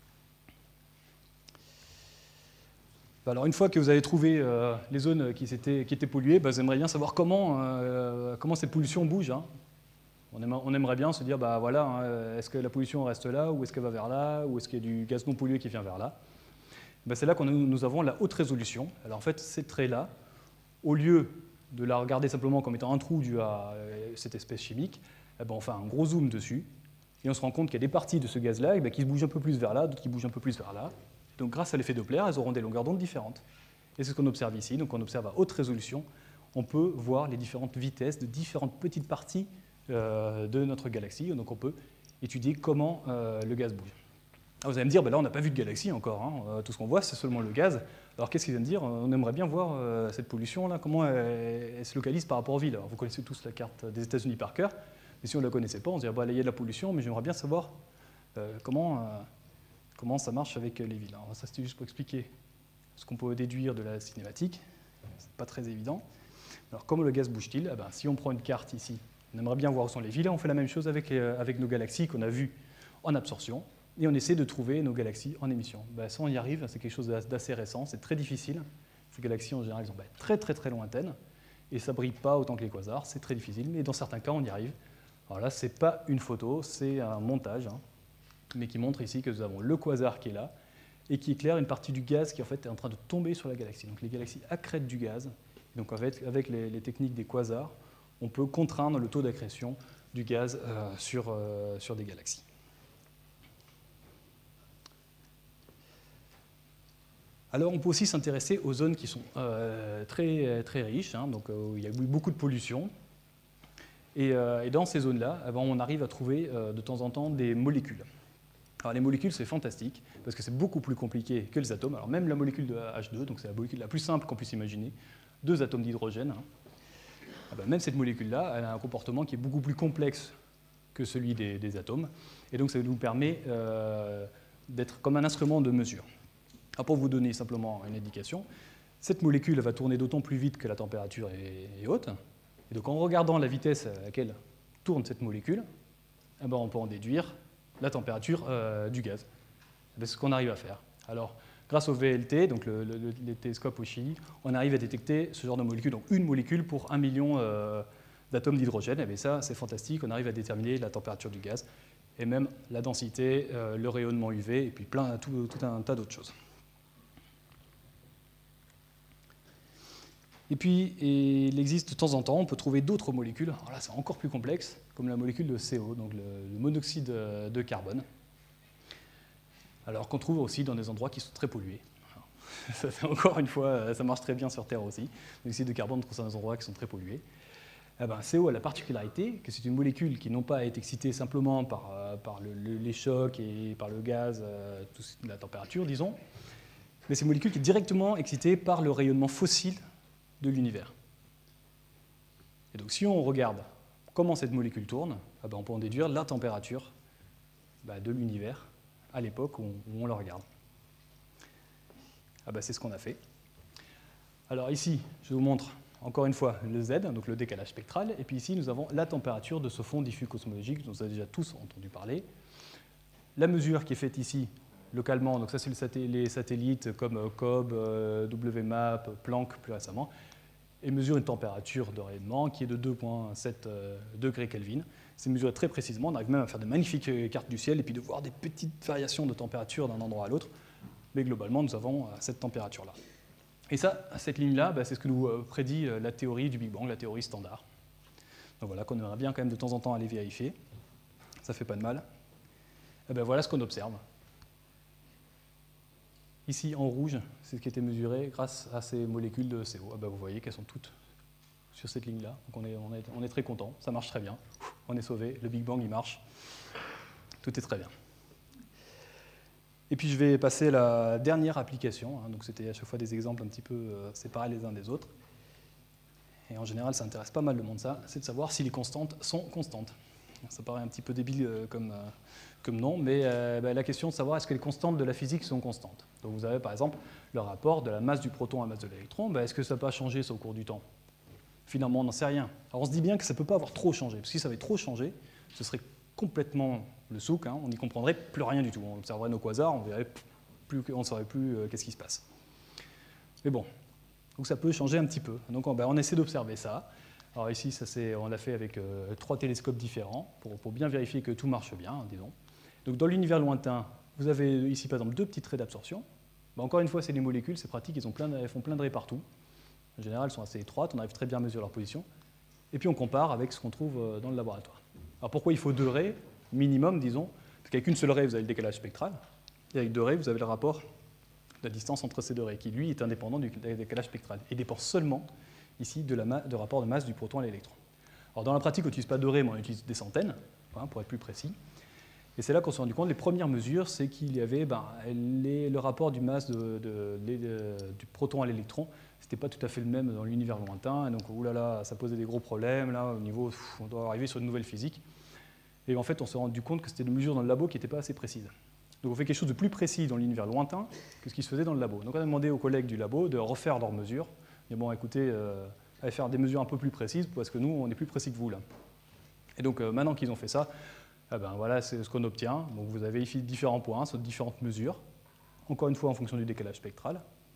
Alors, une fois que vous avez trouvé euh, les zones qui, étaient, qui étaient polluées, bah, vous aimeriez bien savoir comment, euh, comment cette pollution bouge. Hein. On aimerait bien se dire, bah voilà, hein, est-ce que la pollution reste là, ou est-ce qu'elle va vers là, ou est-ce qu'il y a du gaz non pollué qui vient vers là? Ben c'est là que nous avons la haute résolution. Alors en fait, ces traits-là, au lieu de la regarder simplement comme étant un trou dû à cette espèce chimique, eh ben on fait un gros zoom dessus, et on se rend compte qu'il y a des parties de ce gaz-là eh ben, qui se bougent un peu plus vers là, d'autres qui bougent un peu plus vers là. Donc grâce à l'effet Doppler, elles auront des longueurs d'onde différentes. Et c'est ce qu'on observe ici. Donc on observe à haute résolution, on peut voir les différentes vitesses de différentes petites parties Euh, de notre galaxie, donc on peut étudier comment euh, le gaz bouge. Alors vous allez me dire, ben là on n'a pas vu de galaxie encore, hein. euh, tout ce qu'on voit c'est seulement le gaz. Alors qu'est-ce qu'il vient de dire? On aimerait bien voir euh, cette pollution, là, comment elle, elle se localise par rapport aux villes. Alors, vous connaissez tous la carte des États-Unis par cœur, mais si on ne la connaissait pas, on se dirait, bah, là il y a de la pollution, mais j'aimerais bien savoir euh, comment, euh, comment ça marche avec les villes. Alors ça c'était juste pour expliquer ce qu'on peut déduire de la cinématique, c'est pas très évident. Alors comment le gaz bouge-t-il? eh ben, Si on prend une carte ici, on aimerait bien voir où sont les villes. On fait la même chose avec, les, avec nos galaxies qu'on a vues en absorption. Et on essaie de trouver nos galaxies en émission. Ben, ça, on y arrive. C'est quelque chose d'assez récent. C'est très difficile. Ces galaxies, en général, elles sont ben, très, très, très lointaines. Et ça ne brille pas autant que les quasars. C'est très difficile. Mais dans certains cas, on y arrive. Alors là, ce n'est pas une photo. C'est un montage. Hein, mais qui montre ici que nous avons le quasar qui est là et qui éclaire une partie du gaz qui en fait, est en train de tomber sur la galaxie. Donc les galaxies accrètent du gaz. Et donc avec, avec les, les techniques des quasars, on peut contraindre le taux d'accrétion du gaz euh, sur, euh, sur des galaxies. Alors on peut aussi s'intéresser aux zones qui sont euh, très, très riches, hein, donc euh, où il y a beaucoup de pollution. Et, euh, et dans ces zones-là, eh ben, on arrive à trouver euh, de temps en temps des molécules. Alors les molécules, c'est fantastique, parce que c'est beaucoup plus compliqué que les atomes. Alors même la molécule de H deux, donc c'est la molécule la plus simple qu'on puisse imaginer, deux atomes d'hydrogène, hein. Ah ben, même cette molécule-là, elle a un comportement qui est beaucoup plus complexe que celui des, des atomes. Et donc, ça nous permet euh, d'être comme un instrument de mesure. Alors, pour vous donner simplement une indication, cette molécule va tourner d'autant plus vite que la température est, est haute. Et donc, en regardant la vitesse à laquelle tourne cette molécule, eh ben, on peut en déduire la température euh, du gaz. C'est ce qu'on arrive à faire. Alors, grâce au V L T, donc le, le, les télescopes au Chili, on arrive à détecter ce genre de molécules, donc une molécule pour un million euh, d'atomes d'hydrogène. Et bien ça, c'est fantastique, on arrive à déterminer la température du gaz, et même la densité, euh, le rayonnement U V, et puis plein, tout, tout un tas d'autres choses. Et puis, et il existe de temps en temps, on peut trouver d'autres molécules, alors là c'est encore plus complexe, comme la molécule de C O, donc le, le monoxyde de carbone, alors qu'on trouve aussi dans des endroits qui sont très pollués. Ça, encore une fois, ça marche très bien sur Terre aussi. Le monoxyde de carbone, on trouve ça dans des endroits qui sont très pollués. Eh ben, C O a la particularité que c'est une molécule qui non pas est excitée simplement par, euh, par le, le, les chocs et par le gaz, euh, tout, la température, disons, mais c'est une molécule qui est directement excitée par le rayonnement fossile de l'univers. Et donc si on regarde comment cette molécule tourne, eh ben, on peut en déduire la température bah, de l'univers à l'époque où, où on le regarde. Ah ben, c'est ce qu'on a fait. Alors ici, je vous montre encore une fois le Z, donc le décalage spectral, et puis ici nous avons la température de ce fond diffus cosmologique dont vous avez déjà tous entendu parler. La mesure qui est faite ici localement, donc ça c'est le saté les satellites comme COBE, euh, W MAP, Planck plus récemment, et mesure une température de rayonnement qui est de deux virgule sept euh, degrés Kelvin. C'est mesuré très précisément, on arrive même à faire de magnifiques cartes du ciel et puis de voir des petites variations de température d'un endroit à l'autre, mais globalement nous avons euh, cette température-là. Et ça, cette ligne-là, bah, c'est ce que nous euh, prédit euh, la théorie du Big Bang, la théorie standard. Donc voilà, qu'on aimerait bien quand même de temps en temps aller vérifier. Ça ne fait pas de mal. Et ben voilà ce qu'on observe. Ici, en rouge, c'est ce qui a été mesuré grâce à ces molécules de C O. Ah ben vous voyez qu'elles sont toutes sur cette ligne-là. Donc on est, on, est, on est très content, ça marche très bien. On est sauvé, le Big Bang, il marche. Tout est très bien. Et puis je vais passer à la dernière application. Hein. Donc c'était à chaque fois des exemples un petit peu euh, séparés les uns des autres. Et en général, ça intéresse pas mal le monde, ça. C'est de savoir si les constantes sont constantes. Ça paraît un petit peu débile euh, comme, euh, comme nom, mais euh, bah, la question de savoir est-ce que les constantes de la physique sont constantes. Donc vous avez par exemple le rapport de la masse du proton à la masse de l'électron. Bah, est-ce que ça n'a pas changé ça, au cours du temps? Finalement, on n'en sait rien. Alors on se dit bien que ça ne peut pas avoir trop changé, parce que si ça avait trop changé, ce serait complètement le souk, hein, on n'y comprendrait plus rien du tout. On observerait nos quasars, on verrait plus, on ne saurait plus euh, qu'est-ce qui se passe. Mais bon, donc ça peut changer un petit peu. Donc on, ben, on essaie d'observer ça. Alors ici, ça, on l'a fait avec euh, trois télescopes différents pour, pour bien vérifier que tout marche bien, hein, disons. Donc dans l'univers lointain, vous avez ici par exemple deux petits traits d'absorption. Ben, encore une fois, c'est les molécules, c'est pratique, elles, ont plein de, elles font plein de raies partout. En général, elles sont assez étroites, on arrive très bien à mesurer leur position. Et puis on compare avec ce qu'on trouve dans le laboratoire. Alors pourquoi il faut deux raies minimum, disons? Parce qu'avec une seule raie, vous avez le décalage spectral. Et avec deux raies, vous avez le rapport de la distance entre ces deux raies, qui lui est indépendant du décalage spectral. Et dépend seulement, ici, de, la de rapport de masse du proton à l'électron. Alors dans la pratique, on n'utilise pas deux raies, mais on utilise des centaines, hein, pour être plus précis. Et c'est là qu'on s'est rendu compte, les premières mesures, c'est qu'il y avait ben, les, le rapport du masse de, de, de, de, du proton à l'électron. C'était pas tout à fait le même dans l'univers lointain, et donc oulala, ça posait des gros problèmes, là, au niveau, pff, on doit arriver sur une nouvelle physique. Et en fait, on s'est rendu compte que c'était des mesures dans le labo qui n'étaient pas assez précises. Donc on fait quelque chose de plus précis dans l'univers lointain que ce qui se faisait dans le labo. Donc on a demandé aux collègues du labo de refaire leurs mesures. Et bon, écoutez, euh, allez faire des mesures un peu plus précises, parce que nous, on est plus précis que vous, là. Et donc euh, maintenant qu'ils ont fait ça, eh ben, voilà, c'est ce qu'on obtient. Donc vous avez ici différents points sur différentes mesures. Encore une fois, en fonction du décalage spectral.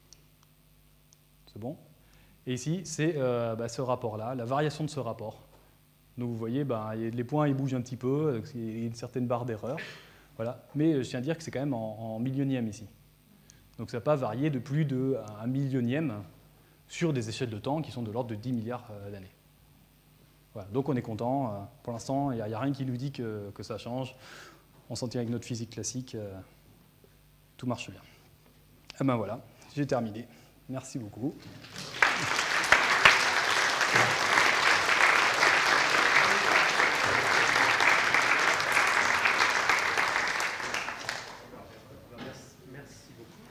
C'est bon. Et ici, c'est euh, bah, ce rapport-là, la variation de ce rapport. Donc vous voyez, bah, les points ils bougent un petit peu, il y a une certaine barre d'erreur. Voilà. Mais je tiens à dire que c'est quand même en, en millionième ici. Donc ça n'a pas varié de plus d'un millionième sur des échelles de temps qui sont de l'ordre de dix milliards d'années. Voilà. Donc on est content. Pour l'instant, il n'y a, a rien qui nous dit que, que ça change. On s'en tient avec notre physique classique. Tout marche bien. Et ben voilà, j'ai terminé. Merci beaucoup. Merci beaucoup.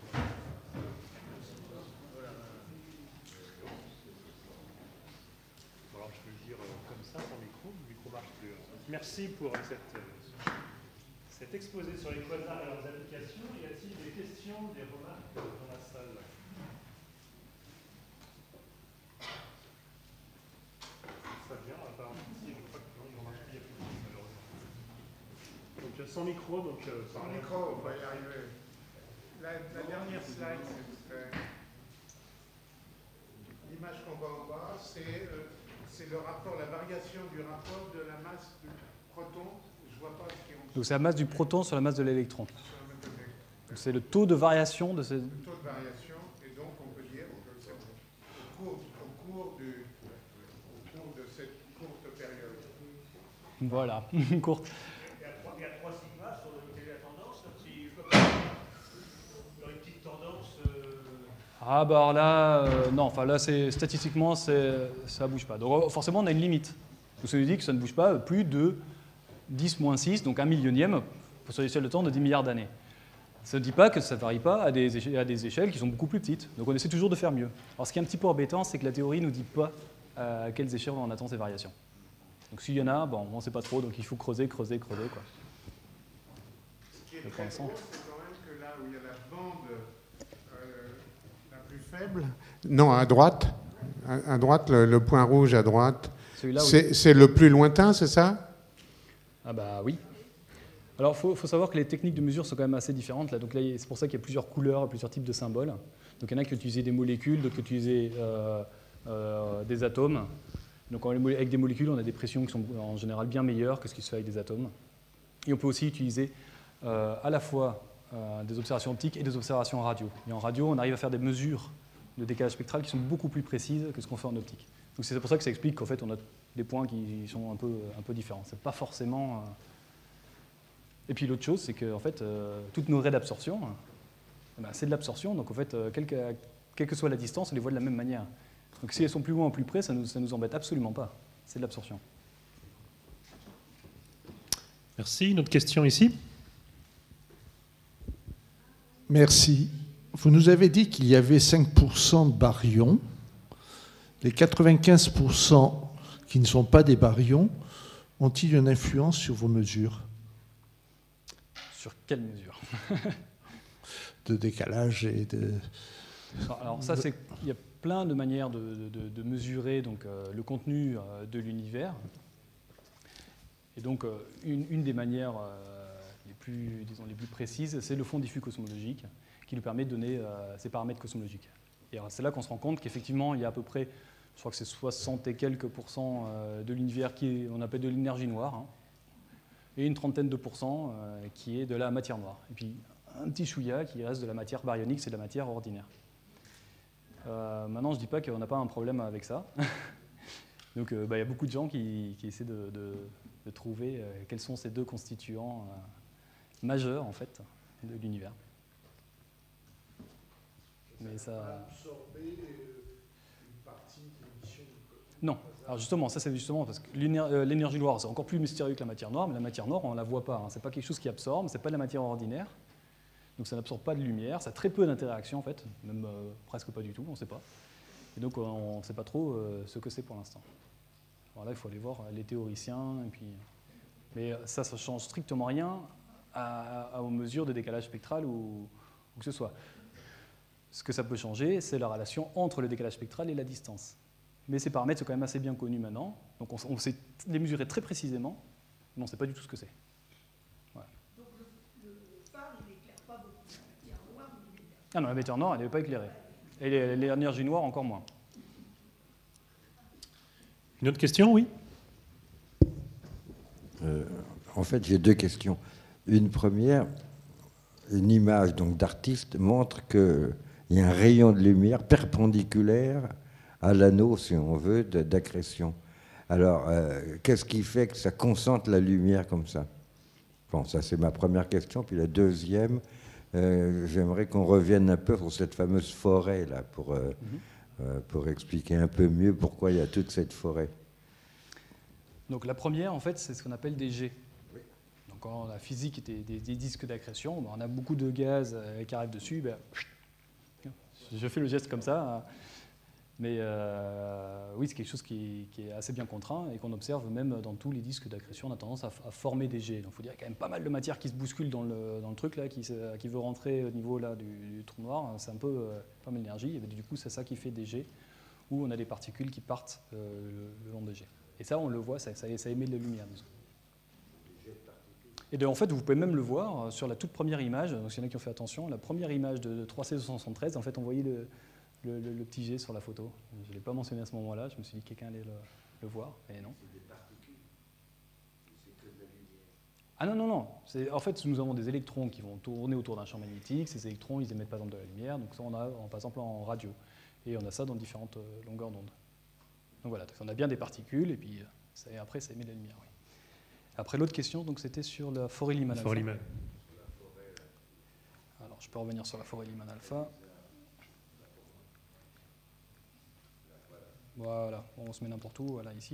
Bon, alors je peux le dire comme ça, sans micro, le micro marche plus. Merci pour cette, cet exposé sur les quasars et leurs applications. Y a-t-il des questions, des remarques dans la salle? Ça vient, apparemment, si je crois que non, il ne marche plus, il n'y a plus de malheureusement. Donc sans micro, donc... Euh, sans micro, on va y arriver. La, la dernière slide, c'est l'image qu'on voit en bas, c'est euh, le rapport, la variation du rapport de la masse du proton. Je vois pas ce qui est en dessous. Donc c'est la masse du proton sur la masse de l'électron. C'est le taux de variation de ces... Le taux de variation, et donc on peut dire que c'est au cours du Voilà, courte. Il y a trois, il y a trois sigmas sur le côté de la tendance, comme si je vois pas. Il y aurait une petite tendance. Euh... Ah bah alors là, euh, non, enfin là, c'est, statistiquement, c'est, ça ne bouge pas. Donc forcément, on a une limite. Donc ça nous dit que ça ne bouge pas plus de dix moins six, donc un millionième, sur l'échelle de temps de dix milliards d'années. Ça ne dit pas que ça ne varie pas à des, échelles, à des échelles qui sont beaucoup plus petites. Donc on essaie toujours de faire mieux. Alors ce qui est un petit peu embêtant, c'est que la théorie ne nous dit pas à quelles échelles on attend ces variations. Donc s'il y en a, bon, on ne sait pas trop, donc il faut creuser, creuser, creuser, quoi. Ce qui est très drôle, c'est quand même que là où il y a la bande euh, la plus faible, non, à droite, à, à droite, le, le point rouge à droite, Celui-là, c'est, oui. c'est le plus lointain, c'est ça? Ah bah oui. Alors, il faut, faut savoir que les techniques de mesure sont quand même assez différentes. Là. Donc là, c'est pour ça qu'il y a plusieurs couleurs, plusieurs types de symboles. Donc il y en a qui utilisent des molécules, d'autres qui utilisent euh, euh, des atomes. Donc avec des molécules, on a des pressions qui sont en général bien meilleures que ce qui se fait avec des atomes. Et on peut aussi utiliser euh, à la fois euh, des observations optiques et des observations radio. Et en radio, on arrive à faire des mesures de décalage spectral qui sont beaucoup plus précises que ce qu'on fait en optique. Donc c'est pour ça que ça explique qu'en fait, on a des points qui sont un peu, un peu différents. C'est pas forcément... Euh... Et puis l'autre chose, c'est que en fait, euh, toutes nos raies d'absorption, eh ben, c'est de l'absorption. Donc en fait, euh, quelle, que, quelle que soit la distance, on les voit de la même manière. Donc si elles sont plus loin ou plus près, ça ne nous, ça nous embête absolument pas. C'est de l'absorption. Merci. Une autre question ici? Merci. Vous nous avez dit qu'il y avait cinq pour cent de baryons. Les quatre-vingt-quinze pour cent qui ne sont pas des baryons ont-ils une influence sur vos mesures? Sur quelle mesure? De décalage et de... Alors ça, c'est, il y a plein de manières de, de, de mesurer donc, euh, le contenu euh, de l'univers. Et donc, euh, une, une des manières euh, les, plus, disons, les plus précises, c'est le fond diffus cosmologique, qui nous permet de donner euh, ces paramètres cosmologiques. Et c'est là qu'on se rend compte qu'effectivement, il y a à peu près, je crois que c'est soixante et quelques pourcents euh, de l'univers qui est, on appelle de l'énergie noire, hein, et une trentaine de pourcents euh, qui est de la matière noire. Et puis, un petit chouïa qui reste de la matière baryonique, c'est de la matière ordinaire. Euh, maintenant, je ne dis pas qu'on n'a pas un problème avec ça. Donc, euh, bah, y a beaucoup de gens qui, qui essaient de, de, de trouver euh, quels sont ces deux constituants euh, majeurs, en fait, de l'univers. Mais ça... Non. Alors justement, ça c'est justement parce que l'énergie noire, c'est encore plus mystérieux que la matière noire, mais la matière noire, on ne la voit pas. Hein. Ce n'est pas quelque chose qui absorbe, ce n'est pas de la matière ordinaire. Donc ça n'absorbe pas de lumière, ça a très peu d'interaction en fait, même euh, presque pas du tout, on ne sait pas. Et donc on ne sait pas trop euh, ce que c'est pour l'instant. Alors là, il faut aller voir les théoriciens, et puis... mais ça, ça ne change strictement rien à, à, aux mesures de décalage spectral ou, ou que ce soit. Ce que ça peut changer, c'est la relation entre le décalage spectral et la distance. Mais ces paramètres sont quand même assez bien connus maintenant, donc on, on sait les mesurer très précisément, mais on ne sait pas du tout ce que c'est. Voilà. Donc le, le phare, il n'éclaire pas beaucoup. La matière noire, il éclaire. Ah non, la matière noire, elle n'est pas éclairée. Et l'énergie noire, encore moins. Une autre question, oui? euh, En fait, j'ai deux questions. Une première, une image donc d'artiste montre qu'il y a un rayon de lumière perpendiculaire à l'anneau, si on veut, d'accrétion. Alors, euh, qu'est-ce qui fait que ça concentre la lumière comme ça? Bon, ça c'est ma première question. Puis la deuxième, euh, j'aimerais qu'on revienne un peu sur cette fameuse forêt, là, pour, euh, mm-hmm. euh, pour expliquer un peu mieux pourquoi il y a toute cette forêt. Donc la première, en fait, c'est ce qu'on appelle des jets. Oui. Donc quand la physique était des, des disques d'accrétion, ben, on a beaucoup de gaz qui arrivent dessus. Ben, je fais le geste comme ça. Mais euh, oui, c'est quelque chose qui, qui est assez bien contraint et qu'on observe même dans tous les disques d'accrétion. On a tendance à, à former des jets. Donc il faut dire qu'il y a quand même pas mal de matière qui se bouscule dans le, dans le truc, là, qui, se, qui veut rentrer au niveau là, du, du trou noir. C'est un peu euh, pas mal d'énergie. Et du coup, c'est ça qui fait des jets où on a des particules qui partent euh, le, le long des jets. Et ça, on le voit, ça, ça, ça émet de la lumière. Et de, en fait, vous pouvez même le voir sur la toute première image. Donc, s'il y en a qui ont fait attention, la première image de trois C deux cent soixante-treize, en fait, on voyait le... Le, le, le petit jet sur la photo. Je ne l'ai pas mentionné à ce moment-là, je me suis dit que quelqu'un allait le, le voir, mais non. C'est des particules, c'est que de la lumière. Ah non, non, non. En fait, nous avons des électrons qui vont tourner autour d'un champ magnétique. Ces électrons, ils émettent par exemple de la lumière. Donc ça, on a par exemple en radio. Et on a ça dans différentes longueurs d'onde. Donc voilà, on a bien des particules, et puis ça, après, ça émet de la lumière. Oui. Après, l'autre question, donc, c'était sur la forêt Lyman alpha. Forêt Lyman. Alors, je peux revenir sur la forêt Lyman alpha. Voilà, on se met n'importe où, voilà, ici.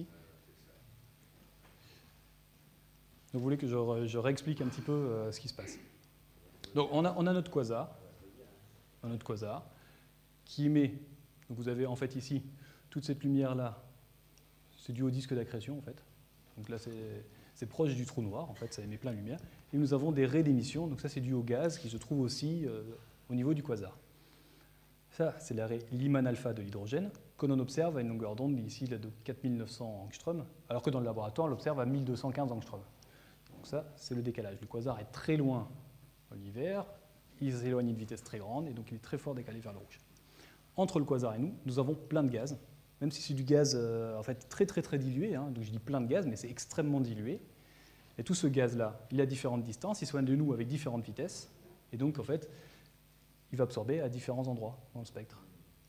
Donc, vous voulez que je, re, je réexplique un petit peu euh, ce qui se passe. Donc, on a, on a notre quasar, on a notre quasar, qui émet, donc vous avez en fait ici, toute cette lumière-là, c'est dû au disque d'accrétion, en fait. Donc là, c'est proche du trou noir, en fait, ça émet plein de lumière. Et nous avons des raies d'émission, donc ça, c'est dû au gaz qui se trouve aussi euh, au niveau du quasar. Ça, c'est la raie Lyman alpha de l'hydrogène, que l'on observe à une longueur d'onde ici là, de quatre mille neuf cents angstroms, alors que dans le laboratoire, on l'observe à mille deux cent quinze angstroms. Donc ça, c'est le décalage. Le quasar est très loin dans l'univers, il s'éloigne à une vitesse très grande, et donc il est très fort décalé vers le rouge. Entre le quasar et nous, nous avons plein de gaz, même si c'est du gaz euh, en fait, très très très dilué, hein, donc je dis plein de gaz, mais c'est extrêmement dilué. Et tout ce gaz-là, il a différentes distances, il s'éloigne de nous avec différentes vitesses, et donc en fait, il va absorber à différents endroits dans le spectre.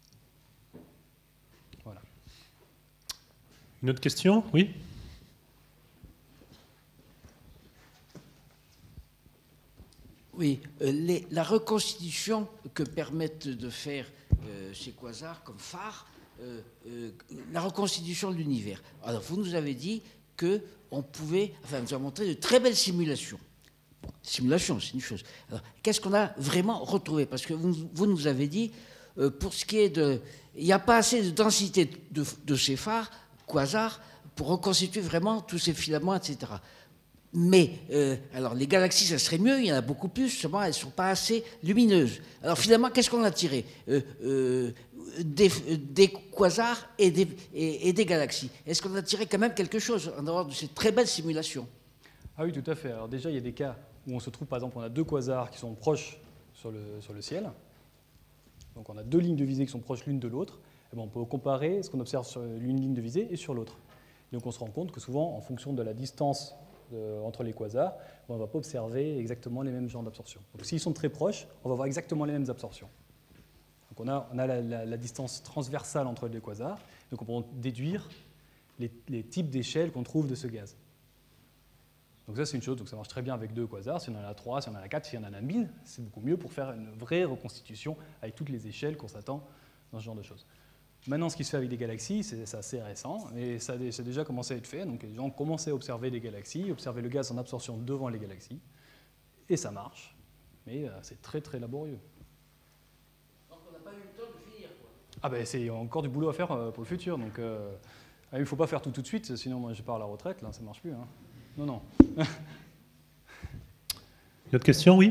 Voilà. Une autre question? Oui. Oui, euh, les, la reconstitution que permettent de faire euh, ces quasars comme phares, euh, euh, la reconstitution de l'univers. Alors, vous nous avez dit qu'on pouvait, enfin, vous avez montré de très belles simulations. Bon, simulation, c'est une chose. Alors, qu'est-ce qu'on a vraiment retrouvé? Parce que vous, vous nous avez dit, euh, pour ce qui est de... Il n'y a pas assez de densité de, de ces phares, quasars, pour reconstituer vraiment tous ces filaments, et cetera. Mais, euh, alors, les galaxies, ça serait mieux, il y en a beaucoup plus, seulement elles ne sont pas assez lumineuses. Alors, finalement, qu'est-ce qu'on a tiré euh, euh, des, des quasars et des, et, et des galaxies. Est-ce qu'on a tiré quand même quelque chose en dehors de ces très belles simulations? Ah oui, tout à fait. Alors déjà, il y a des cas où on se trouve, par exemple, on a deux quasars qui sont proches sur le, sur le ciel. Donc, on a deux lignes de visée qui sont proches l'une de l'autre. Bon, on peut comparer ce qu'on observe sur une ligne de visée et sur l'autre. Donc, on se rend compte que souvent, en fonction de la distance de, entre les quasars, on ne va pas observer exactement les mêmes genres d'absorption. Donc, s'ils sont très proches, on va avoir exactement les mêmes absorptions. Donc, on a, on a la, la, la distance transversale entre les quasars. Donc, on peut déduire les, les types d'échelles qu'on trouve de ce gaz. Donc ça, c'est une chose, donc ça marche très bien avec deux quasars. Si on en a trois, si on en a quatre, si on en a mille, c'est beaucoup mieux pour faire une vraie reconstitution avec toutes les échelles qu'on s'attend dans ce genre de choses. Maintenant, ce qui se fait avec des galaxies, c'est assez récent, et ça a déjà commencé à être fait. Donc les gens ont commencé à observer des galaxies, observer le gaz en absorption devant les galaxies, et ça marche, mais euh, c'est très très laborieux. Donc on n'a pas eu le temps de finir, quoi. Ah ben c'est encore du boulot à faire euh, pour le futur, donc euh, il ne faut pas faire tout tout de suite, sinon moi je pars à la retraite, là ça ne marche plus. Hein. Non, non. Une autre question, oui?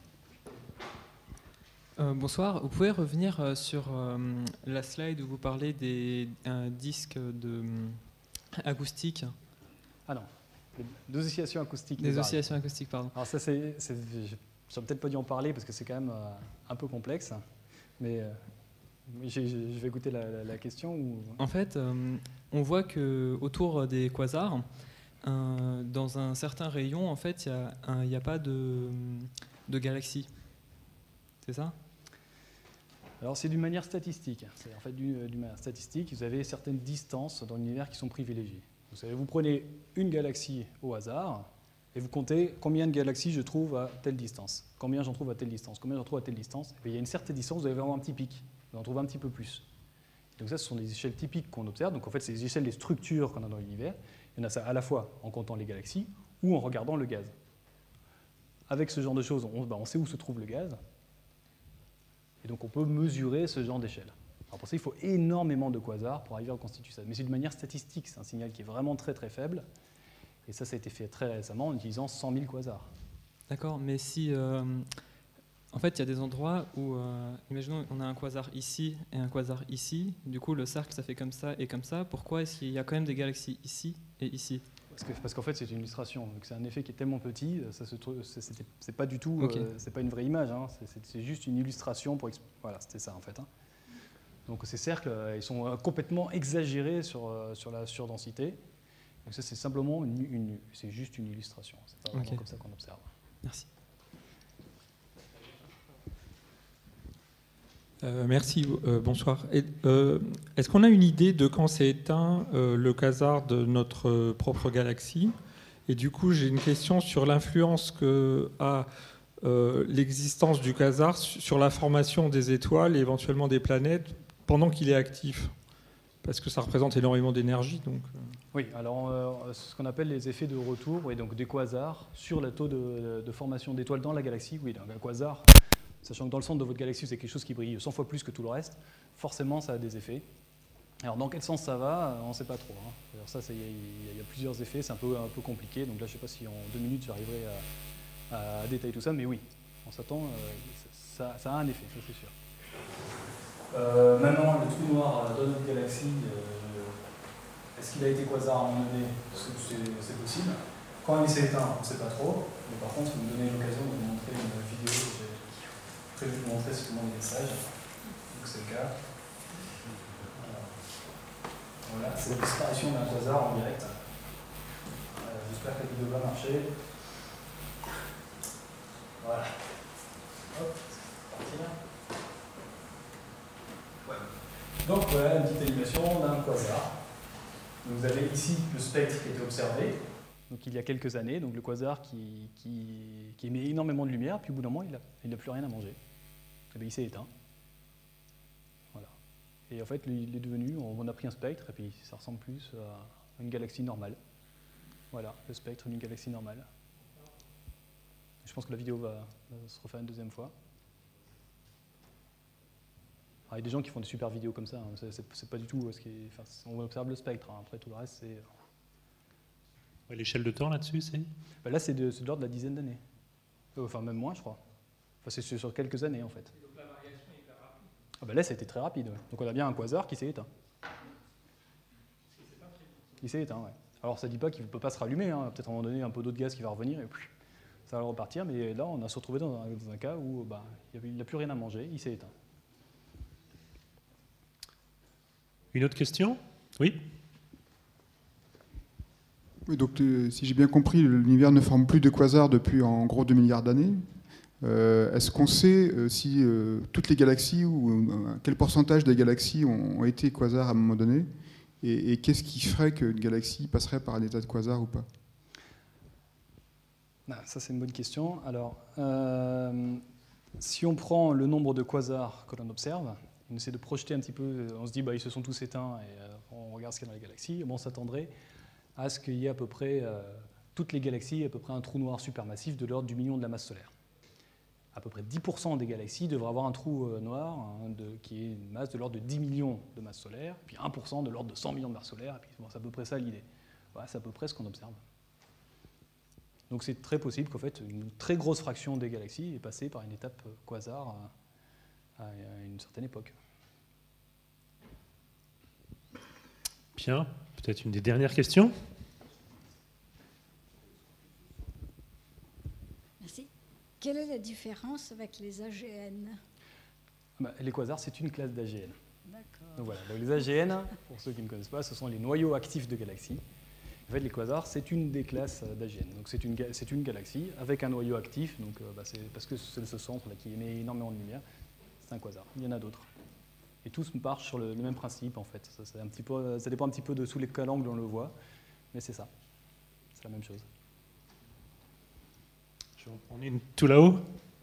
Euh, bonsoir, vous pouvez revenir euh, sur euh, la slide où vous parlez des euh, disques de, euh, acoustiques? Ah non, des oscillations acoustiques. Des oscillations acoustiques, pardon. Alors ça, c'est, c'est, je n'aurais peut-être pas dû en parler parce que c'est quand même euh, un peu complexe, mais euh, je vais écouter la, la, la question. Ou... En fait, euh, on voit qu'autour des quasars, euh, dans un certain rayon, en fait, il n'y a, a pas de, de galaxies. C'est ça? Alors c'est d'une manière statistique. C'est en fait d'une, d'une manière statistique. Vous avez certaines distances dans l'univers qui sont privilégiées. Vous savez, vous prenez une galaxie au hasard et vous comptez combien de galaxies je trouve à telle distance, combien j'en trouve à telle distance, combien j'en trouve à telle distance. Et puis, il y a une certaine distance, vous allez avoir un petit pic. Vous en trouvez un petit peu plus. Donc ça, ce sont des échelles typiques qu'on observe. Donc en fait, c'est les échelles des structures qu'on a dans l'univers. Il y en a ça à la fois en comptant les galaxies ou en regardant le gaz. Avec ce genre de choses, on, ben, on sait où se trouve le gaz. Et donc on peut mesurer ce genre d'échelle. Alors pour ça, il faut énormément de quasars pour arriver à reconstituer ça. Mais c'est de manière statistique, c'est un signal qui est vraiment très très faible. Et ça, ça a été fait très récemment en utilisant cent mille quasars. D'accord, mais si... Euh, en fait, il y a des endroits où, euh, imaginons, on a un quasar ici et un quasar ici. Du coup, le cercle, ça fait comme ça et comme ça. Pourquoi est-ce qu'il y a quand même des galaxies ici et ici? Parce que, parce qu'en fait, c'est une illustration. Donc, c'est un effet qui est tellement petit, ça se trouve, c'est, c'est, c'est pas du tout, okay. euh, c'est pas une vraie image. Hein, c'est, c'est, c'est juste une illustration pour. Voilà, c'était ça en fait. Hein. Donc ces cercles, euh, ils sont euh, complètement exagérés sur euh, sur la surdensité. Donc ça, c'est simplement une, une c'est juste une illustration. C'est pas vraiment okay. comme ça qu'on observe. Merci. Euh, merci, euh, bonsoir. Et, euh, est-ce qu'on a une idée de quand s'est éteint euh, le quasar de notre propre galaxie? Et du coup, j'ai une question sur l'influence que a euh, l'existence du quasar sur la formation des étoiles et éventuellement des planètes pendant qu'il est actif. Parce que ça représente énormément d'énergie. Donc... Oui, alors euh, ce qu'on appelle les effets de retour, et donc des quasars sur le taux de, de formation d'étoiles dans la galaxie. Oui, donc un quasar, sachant que dans le centre de votre galaxie, c'est quelque chose qui brille cent fois plus que tout le reste, forcément ça a des effets. Alors dans quel sens ça va, on ne sait pas trop. Hein. Alors ça, il y, y a plusieurs effets, c'est un peu, un peu compliqué. Donc là, je ne sais pas si en deux minutes j'arriverai à, à détailler tout ça, mais oui, on s'attend, euh, ça, ça a un effet, ça c'est sûr. Euh, maintenant, le trou noir dans notre galaxie, euh, est-ce qu'il a été quasar à un moment donné? C'est possible. Quand il s'est éteint, on ne sait pas trop. Mais par contre, vous me donnez l'occasion de vous montrer une vidéo que j'ai prévu de vous montrer si tout le monde est sage. Donc c'est le cas. Voilà, c'est la disparition d'un quasar en direct. Euh, J'espère que la vidéo va marcher. Voilà. Hop, c'est parti là. Ouais. Donc voilà, une petite animation d'un quasar. Donc, vous avez ici le spectre qui a été observé, donc il y a quelques années, donc le quasar qui, qui, qui émet énormément de lumière, puis au bout d'un moment, il n'a plus rien à manger. Et bien, il s'est éteint. Voilà. Et en fait, il est devenu, on a pris un spectre, et puis ça ressemble plus à une galaxie normale. Voilà, le spectre d'une galaxie normale. Je pense que la vidéo va, va se refaire une deuxième fois. Il y a des gens qui font des super vidéos comme ça, hein. C'est pas du tout ce qui est, enfin, on observe le spectre, hein. Après tout le reste c'est... Ouais, l'échelle de temps là-dessus, c'est ben Là c'est de, de l'ordre de la dizaine d'années, enfin même moins je crois, enfin, c'est sur, sur quelques années en fait. Donc la variation est hyper rapide. Ah ben là ça a été très rapide, ouais. Donc on a bien un quasar qui s'est éteint. Il s'est éteint, ouais. Alors ça ne dit pas qu'il ne peut pas se rallumer, hein. Peut-être à un moment donné un peu d'autre gaz qui va revenir et puis ça va repartir, mais là on a se retrouvé dans un, dans un cas où bah, il n'a plus rien à manger, il s'est éteint. Une autre question? Oui. Oui, donc euh, si j'ai bien compris, l'univers ne forme plus de quasars depuis en gros deux milliards d'années. Euh, Est-ce qu'on sait euh, si euh, toutes les galaxies ou euh, quel pourcentage des galaxies ont, ont été quasars à un moment donné? Et, et qu'est-ce qui ferait qu'une galaxie passerait par un état de quasar ou pas? Ah, ça c'est une bonne question. Alors, euh, si on prend le nombre de quasars que l'on observe, on essaie de projeter un petit peu, on se dit bah, ils se sont tous éteints et euh, on regarde ce qu'il y a dans les galaxies, bon, on s'attendrait à ce qu'il y ait à peu près, euh, toutes les galaxies, à peu près un trou noir supermassif de l'ordre du million de la masse solaire. À peu près dix pour cent des galaxies devraient avoir un trou euh, noir hein, de, qui est une masse de l'ordre de dix millions de masses solaires, puis un pour cent de l'ordre de cent millions de masses solaires, et puis bon, c'est à peu près ça l'idée. Voilà, c'est à peu près ce qu'on observe. Donc c'est très possible qu'en fait, une très grosse fraction des galaxies est passée par une étape quasar à, à une certaine époque. Bien, peut-être une des dernières questions. Merci. Quelle est la différence avec les A G N? Bah, les quasars, c'est une classe d'A G N. D'accord. Donc voilà, donc les A G N, pour ceux qui ne connaissent pas, ce sont les noyaux actifs de galaxies. En fait, les quasars, c'est une des classes d'A G N. Donc c'est une, c'est une galaxie avec un noyau actif, donc, euh, bah, c'est parce que c'est ce centre là, qui émet énormément de lumière. C'est un quasar. Il y en a d'autres. Et tous marchent sur le, le même principe, en fait. Ça, un petit peu, ça dépend un petit peu de sous quel angle on le voit, mais c'est ça. C'est la même chose. Je vais en prendre une tout là-haut.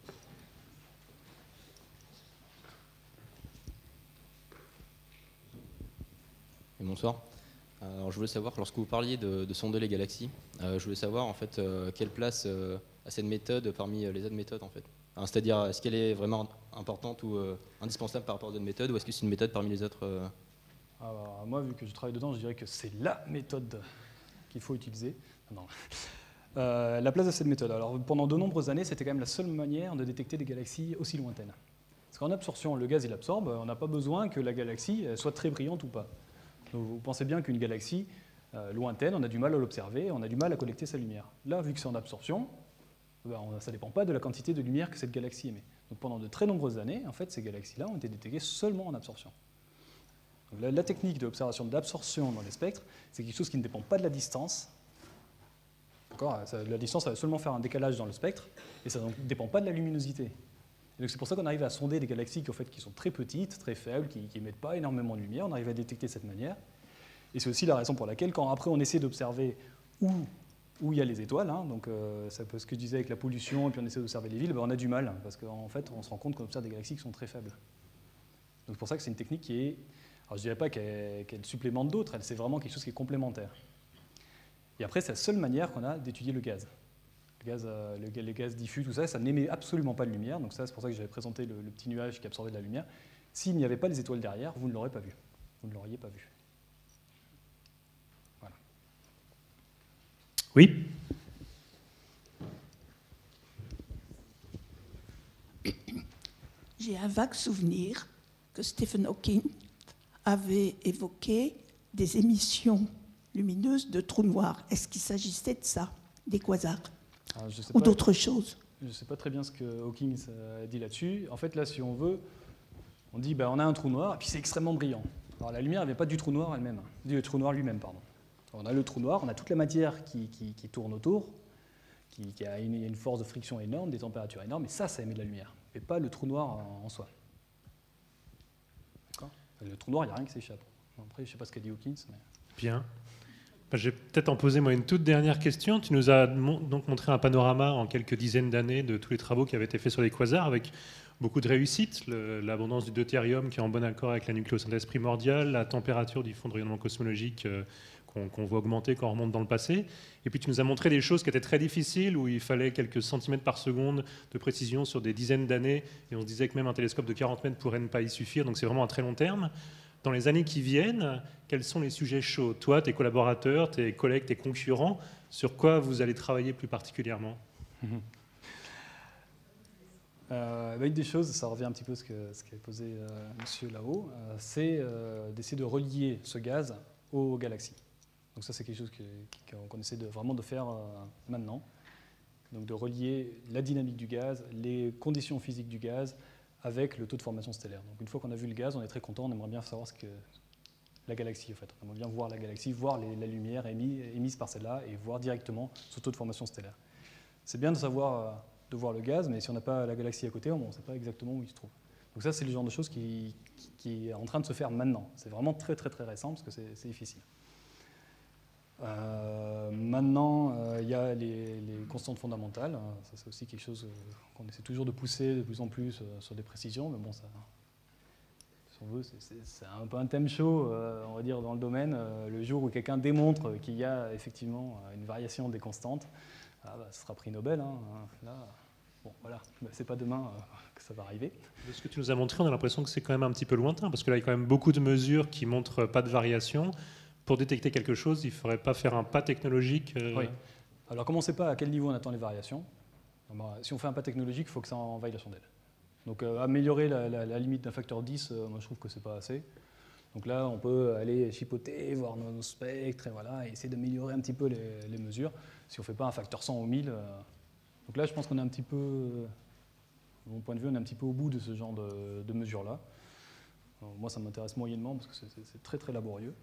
Bonsoir. Alors, je voulais savoir, lorsque vous parliez de, de sonder les galaxies, euh, je voulais savoir en fait euh, quelle place euh, a cette méthode parmi les autres méthodes en fait. C'est-à-dire, est-ce qu'elle est vraiment importante ou euh, indispensable par rapport aux autres méthodes, ou est-ce que c'est une méthode parmi les autres euh... Alors, moi, vu que je travaille dedans, je dirais que c'est la méthode qu'il faut utiliser. Non. Euh, la place de cette méthode. Alors, pendant de nombreuses années, c'était quand même la seule manière de détecter des galaxies aussi lointaines. Parce qu'en absorption, le gaz il absorbe, on n'a pas besoin que la galaxie soit très brillante ou pas. Donc, vous pensez bien qu'une galaxie euh, lointaine, on a du mal à l'observer, on a du mal à collecter sa lumière. Là, vu que c'est en absorption, ben, on, ça ne dépend pas de la quantité de lumière que cette galaxie émet. Donc pendant de très nombreuses années, en fait, ces galaxies-là ont été détectées seulement en absorption. Donc, la, la technique de l'observation de l'absorption dans les spectres, c'est quelque chose qui ne dépend pas de la distance. Ça, la distance, ça va seulement faire un décalage dans le spectre, et ça ne dépend pas de la luminosité. Et donc c'est pour ça qu'on arrive à sonder des galaxies qui, en fait, qui sont très petites, très faibles, qui n'émettent pas énormément de lumière. On arrive à détecter de cette manière. Et c'est aussi la raison pour laquelle, quand après on essaie d'observer où où il y a les étoiles. Hein, donc, euh, ça peut, ce que je disais avec la pollution, et puis on essaie d'observer les villes, ben, on a du mal, parce qu'en fait, on se rend compte qu'on observe des galaxies qui sont très faibles. Donc, c'est pour ça que c'est une technique qui est... Alors, je ne dirais pas qu'elle qu'elle supplémente d'autres, c'est vraiment quelque chose qui est complémentaire. Et après, c'est la seule manière qu'on a d'étudier le gaz. Le gaz, euh, le, les gaz diffus, tout ça, ça n'émet absolument pas de lumière. Donc ça, c'est pour ça que j'avais présenté le, le petit nuage qui absorbait de la lumière. S'il n'y avait pas les étoiles derrière, vous ne l'aurez pas vu. Vous ne l'auriez pas vu. Voilà. Oui. J'ai un vague souvenir que Stephen Hawking avait évoqué des émissions lumineuses de trous noirs. Est-ce qu'il s'agissait de ça, des quasars, Alors, je sais ou pas, d'autres choses? Je ne sais pas très bien ce que Hawking a dit là-dessus. En fait, là, si on veut, on dit ben, on a un trou noir, et puis c'est extrêmement brillant. Alors la lumière ne vient pas du trou noir elle-même, du trou noir lui-même, pardon. On a le trou noir, on a toute la matière qui, qui, qui tourne autour, qui, qui a une, une force de friction énorme, des températures énormes, et ça, ça émet de la lumière, mais pas le trou noir en, en soi. D'accord ? Le trou noir, il n'y a rien qui s'échappe. Après, je ne sais pas ce qu'a dit Hawking. Mais... Bien. Ben, je vais peut-être en poser moi une toute dernière question. Tu nous as mon- donc montré un panorama en quelques dizaines d'années de tous les travaux qui avaient été faits sur les quasars, avec beaucoup de réussites, le- l'abondance du deutérium qui est en bon accord avec la nucléosynthèse primordiale, la température du fond de rayonnement cosmologique euh, qu'on qu'on voit augmenter quand on remonte dans le passé. Et puis tu nous as montré des choses qui étaient très difficiles, où il fallait quelques centimètres par seconde de précision sur des dizaines d'années, et on se disait que même un télescope de quarante mètres pourrait ne pas y suffire, donc c'est vraiment à très long terme. Dans les années qui viennent, quels sont les sujets chauds? Toi, tes collaborateurs, tes collègues, tes concurrents, sur quoi vous allez travailler plus particulièrement? Euh, bah, une des choses, ça revient un petit peu à ce qu'a ce qu'a posé euh, monsieur là-haut, euh, c'est euh, d'essayer de relier ce gaz aux galaxies. Donc ça, c'est quelque chose que- que- qu'on essaie de, vraiment de faire euh, maintenant. Donc de relier la dynamique du gaz, les conditions physiques du gaz, avec le taux de formation stellaire. Donc une fois qu'on a vu le gaz, on est très content, on aimerait bien savoir ce que la galaxie, en fait. On aimerait bien voir la galaxie, voir les- la lumière émise, émise par celle-là, et voir directement ce taux de formation stellaire. C'est bien de savoir... euh, de voir le gaz, mais si on n'a pas la galaxie à côté, on ne sait pas exactement où il se trouve. Donc ça, c'est le genre de choses qui, qui, qui est en train de se faire maintenant. C'est vraiment très très très récent, parce que c'est c'est difficile. Euh, maintenant, euh, il y a les, les constantes fondamentales. Ça, c'est aussi quelque chose euh, qu'on essaie toujours de pousser de plus en plus euh, sur des précisions, mais bon, ça, si on veut, c'est- c'est c'est un peu un thème chaud, euh, on va dire, dans le domaine. Euh, le jour où quelqu'un démontre qu'il y a effectivement une variation des constantes, ah bah, ce sera prix Nobel. Hein. Là, bon, voilà, bah, c'est pas demain euh, que ça va arriver. De ce que tu nous as montré, on a l'impression que c'est quand même un petit peu lointain, parce que là, il y a quand même beaucoup de mesures qui montrent pas de variation. Pour détecter quelque chose, il ne faudrait pas faire un pas technologique euh, Oui. Alors, comme on ne sait pas à quel niveau on attend les variations, bah, si on fait un pas technologique, il faut que ça envahisse la chandelle. Donc, euh, améliorer la, la- la limite d'un facteur dix, euh, moi, je trouve que c'est pas assez. Donc là, on peut aller chipoter, voir nos, nos spectres, et voilà, et essayer d'améliorer un petit peu les, les mesures. Si on ne fait pas un facteur cent ou mille. Euh... Donc là, je pense qu'on est un petit peu, euh, de mon point de vue, on est un petit peu au bout de ce genre de, de mesures-là. Alors, moi, ça m'intéresse moyennement parce que c'est- c'est c'est très très laborieux.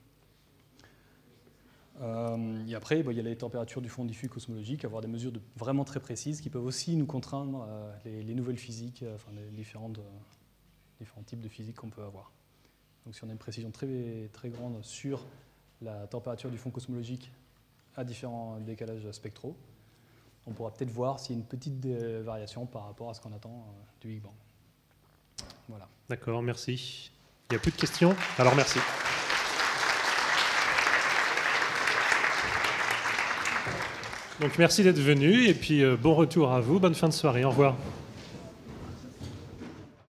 Euh, et après, bah, il y a les températures du fond diffus cosmologique, avoir des mesures de, vraiment très précises qui peuvent aussi nous contraindre euh, les, les nouvelles physiques, euh, enfin les différentes, euh, différents types de physique qu'on peut avoir. Donc si on a une précision très, très grande sur la température du fond cosmologique à différents décalages spectraux, on pourra peut-être voir s'il y a une petite euh, variation par rapport à ce qu'on attend euh, du Big Bang. Voilà. D'accord, merci. Il n'y a plus de questions? Alors merci. Donc merci d'être venu et puis euh, bon retour à vous, bonne fin de soirée, au revoir.